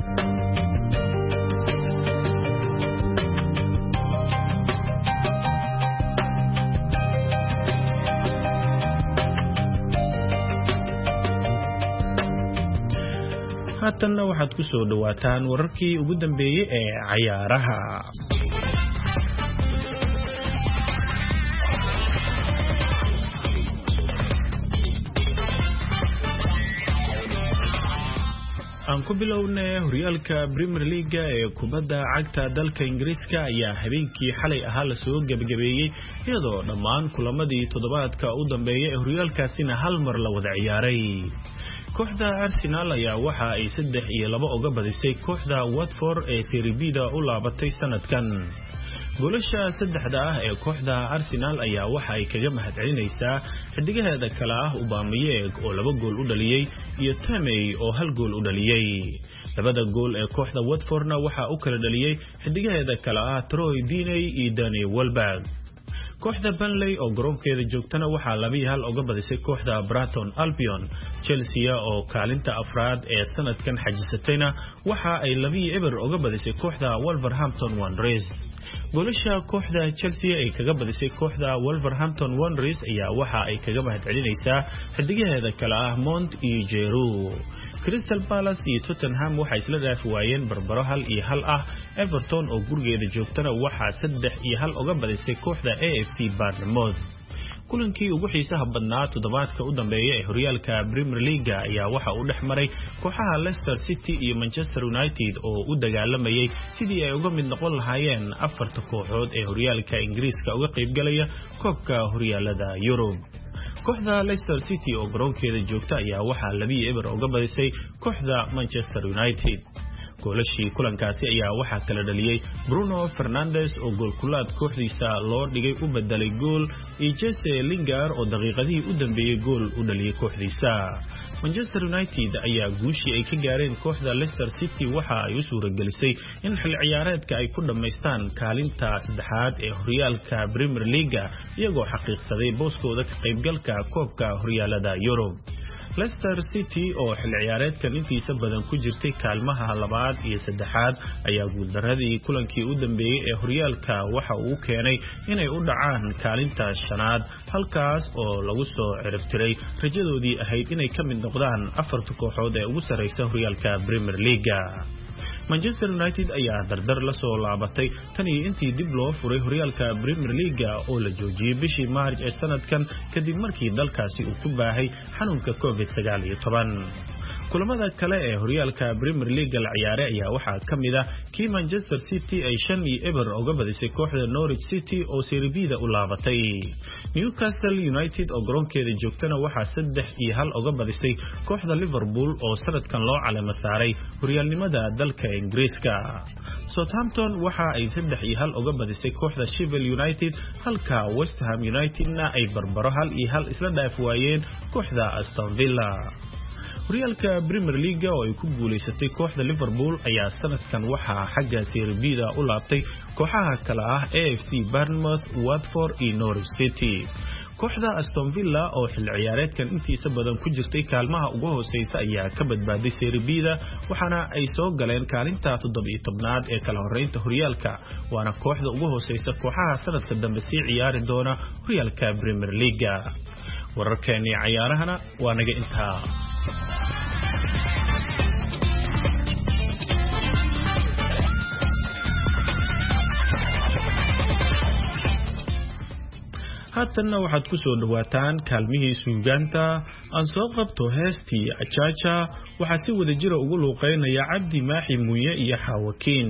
haatanna waxaad ku soo dhawaataan wararkii ugu dambeeyay ee cayaaraha aan ku bilownay horyaalka Premier League ee kubadda cagta dalka Ingiriiska ayaa habeenkii xalay ahaa la soo gabagabeeyay iyadoo dhammaan kulamadii toddobaadka u dambeeyay ee horyaalkaasina hal mar la wada ciyaaray kooxda Arsenal ayaa waxa ay saddex iyo laba uga badisay kooxda Watford ee Serie B-da u laabatay sanadkan goolasha saddexda ah ee kooxda Arsenal ayaa waxa ay kaga mahadcelinaysaa xidigaheeda kala ah Aubameyang oo laba gool u dhaliyay iyo Tammy oo hal gool u dhaliyay labada gool ee kooxda Watfordna waxa uu kala dhaliyay xidigaheeda kala ah Troy Deeney iyo Danny Welbeck kooxda Burnley oo garoonkeeda joogtana waxaa laba iyo hal uga badisay kooxda Brighton Albion Chelsea oo kaalinta afraad ee sanadkan xajisatayna waxa ay laba iyo eber uga badisay kooxda Wolverhampton Wanderers goolasha kooxda Chelsea ay kaga badisay kooxda Wolverhampton Wanderers ayaa waxa ay kaga mahadcelinaysaa xidigaheeda kala ah Mount iyo Giroud Crystal Palace iyo Tottenham waxay isla dhaafi waayeen barbaro hal iyo hal ah Everton oo gurigeeda joogtana waxa saddex iyo hal uga badisay kooxda A F C Bournemouth kulankii ugu xiisaha badnaa toddobaadka u dambeeyay ee horyaalka Premier League ayaa waxa uu dhex maray kooxaha Leicester City iyo Manchester United oo u dagaalamayay sidii ay uga mid noqon lahaayeen afarta kooxood ee horyaalka Ingiriiska uga qayb galaya koobka horyaalada Yurub kooxda Leicester City oo garoonkeeda joogta ayaa waxa laba iyo eber uga badisay kooxda Manchester United goolashii kulankaasi ayaa waxa kala dhaliyay Bruno Fernandes oo gool kulaad kooxdiisa loo dhigay u bedelay gool iyo Jesse Lingard oo daqiiqadii u dambeeyay gool u dhaliyay kooxdiisa Manchester United ayaa guushii ay ka gaareen kooxda Leicester City waxa ay u suuragelisay in xil ciyaareedka ay ku dhameystaan kaalinta saddexaad ee horyaalka Premier League iyagoo xaqiiqsaday booskooda ka qaybgalka koobka horyaalada Yurub Leicester City oo xil ciyaareedkan intiisa badan ku jirtay kaalmaha labaad iyo saddexaad ayaa guuldaradii kulankii u dambeeyay ee horyaalka waxa uu keenay inay u dhacaan kaalinta shanaad halkaas oo lagu soo ciribtiray rajadoodii ahayd inay ka mid noqdaan afarta kooxood ee ugu sareysa horyaalka Premier League. Manchester United ayaa dardar la soo laabatay tan iyo intii dib loo furay horyaalka Premier League oo la joojiyay bishii March ee sanadkan kadib markii dalkaasi uu ku baahay xanuunka covid sagaal iyo toban. kulamada kale ee horyaalka Premier League la ciyaaray ayaa waxaa kamid ah kii Manchester City ay shan iyo eber uga badisay kooxda Norwich City oo Serie B u laabatay. Newcastle United oo garoonkeeda joogtana waxaa saddex iyo hal uga badisay kooxda Liverpool oo sanadkan loo caleema saaray horyaalnimada dalka Ingiriiska. Southampton waxa ay saddex iyo hal uga badisay kooxda Sheffield United halka West Ham Unitedna ay barbaro hal iyo hal isla dhaaf waayeen kooxda Aston Villa. horyaalka Premier League oo ay ku guuleysatay kooxda Liverpool ayaa sanadkan waxa xagga Serie B u laabtay kooxaha kala ah A F C Bournemouth, Watford iyo Norwich City. kooxda Aston Villa oo xil ciyaareedkan intiisa badan ku jirtay kaalmaha ugu hooseysa ayaa ka badbaaday Serie B waxaana ay soo galeen kaalinta toddoba iyo tobnaad ee kala horeynta horyaalka waana kooxda ugu hooseysa kooxaha sanadka dambe si ciyaari doona horyaalka Premier League. wararkeeni ciyaarahana waa naga intaa. haatanna waxaad ku soo dhawaataan kaalmihii suugaanta aan soo qabto heestii Achacha waxaa si wada jira ugu luuqeynaya Cabdi Maaxi Muuye iyo Xaawakiin.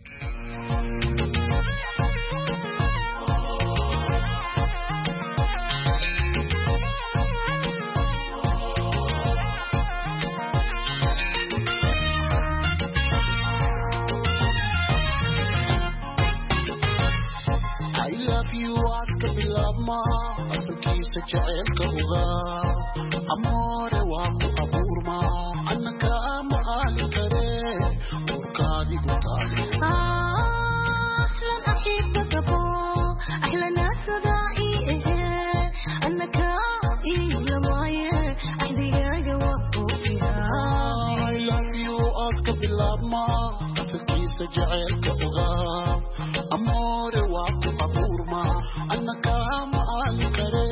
jaceelka uga amoore waa ku abuurma annaka ma qaali kare urkaadigu taale ahlan axibaka bo ahlana sadaa'i annaka ilamaaye axdigaaga waa oofiya I love you aska bilaabma asalkiisa jaceelka uga amoore waa ku abuurma annaka ma qaali kare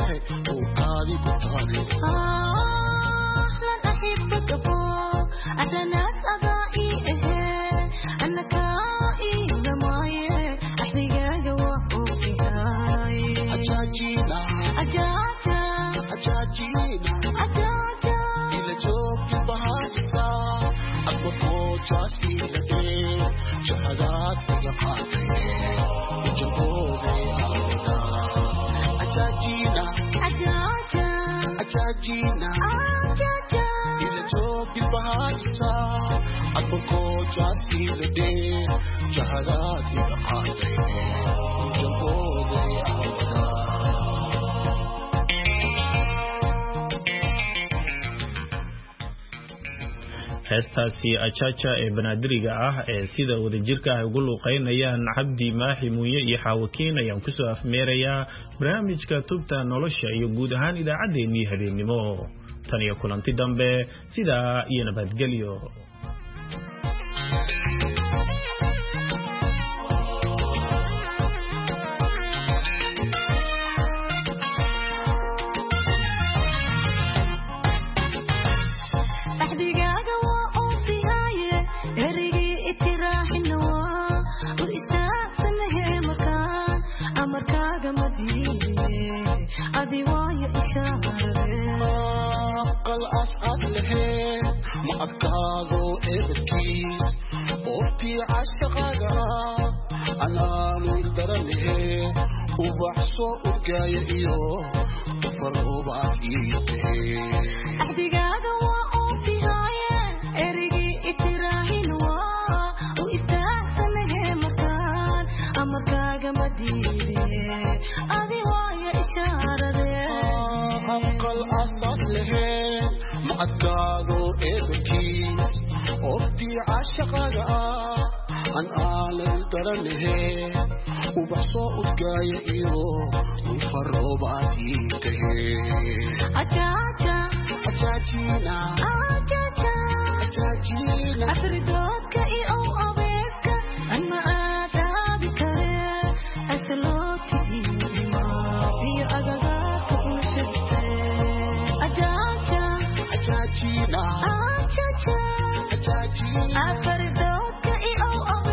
أهلا أحبك بو أهلا أصدقائي أنك إلى معي أحبك وأوفيها أجاجينا أجاجا أجاجينا أجاجا إلى جوك البهارسة أكبر جاسي لدي شهادات في قاتلين وجبوذي أهلا أجاجينا أجاجا أجاجينا أجاجا إلى جوك البهارسة أكبر جاسي لدي شهادات في قاتلين وجبوذي أهلا heestaasi Achacha ee banaadiriga ah ee sida wada jirka ah ugu luuqeynayaan Cabdi Maaxi Muuye iyo Xaawakiin ayaan ku soo afmeerayaa barnaamijka tubta nolosha iyo guud ahaan idaacadeennii habeenimo tan iyo kulanti dambe sida iyo nabadgelyo. أبكاغو إبكيس أوبي عشقاغا أنا لول درنه وبحصو أرقايا إيو فرغوبا إيته أحدقاغا وأوبي هايا إرقي إتراهين وا وإستاحسنه مكان أمركاغا مدينة أذي وايا إشارة أبقى الأساس لهين أبكاغو إبكيس أوبي عشقاغا أن آل الدرنه وبحصو أرقايا إيو وفرغوبا إيته أجاجا أجاجينا أجاجينا أفردوك إي أو أبيك أما آدابك أسلوكي في أغاقك وشفت أجاجا أجاجينا أجاجا أجاجينا أفردوك إي أو أبيك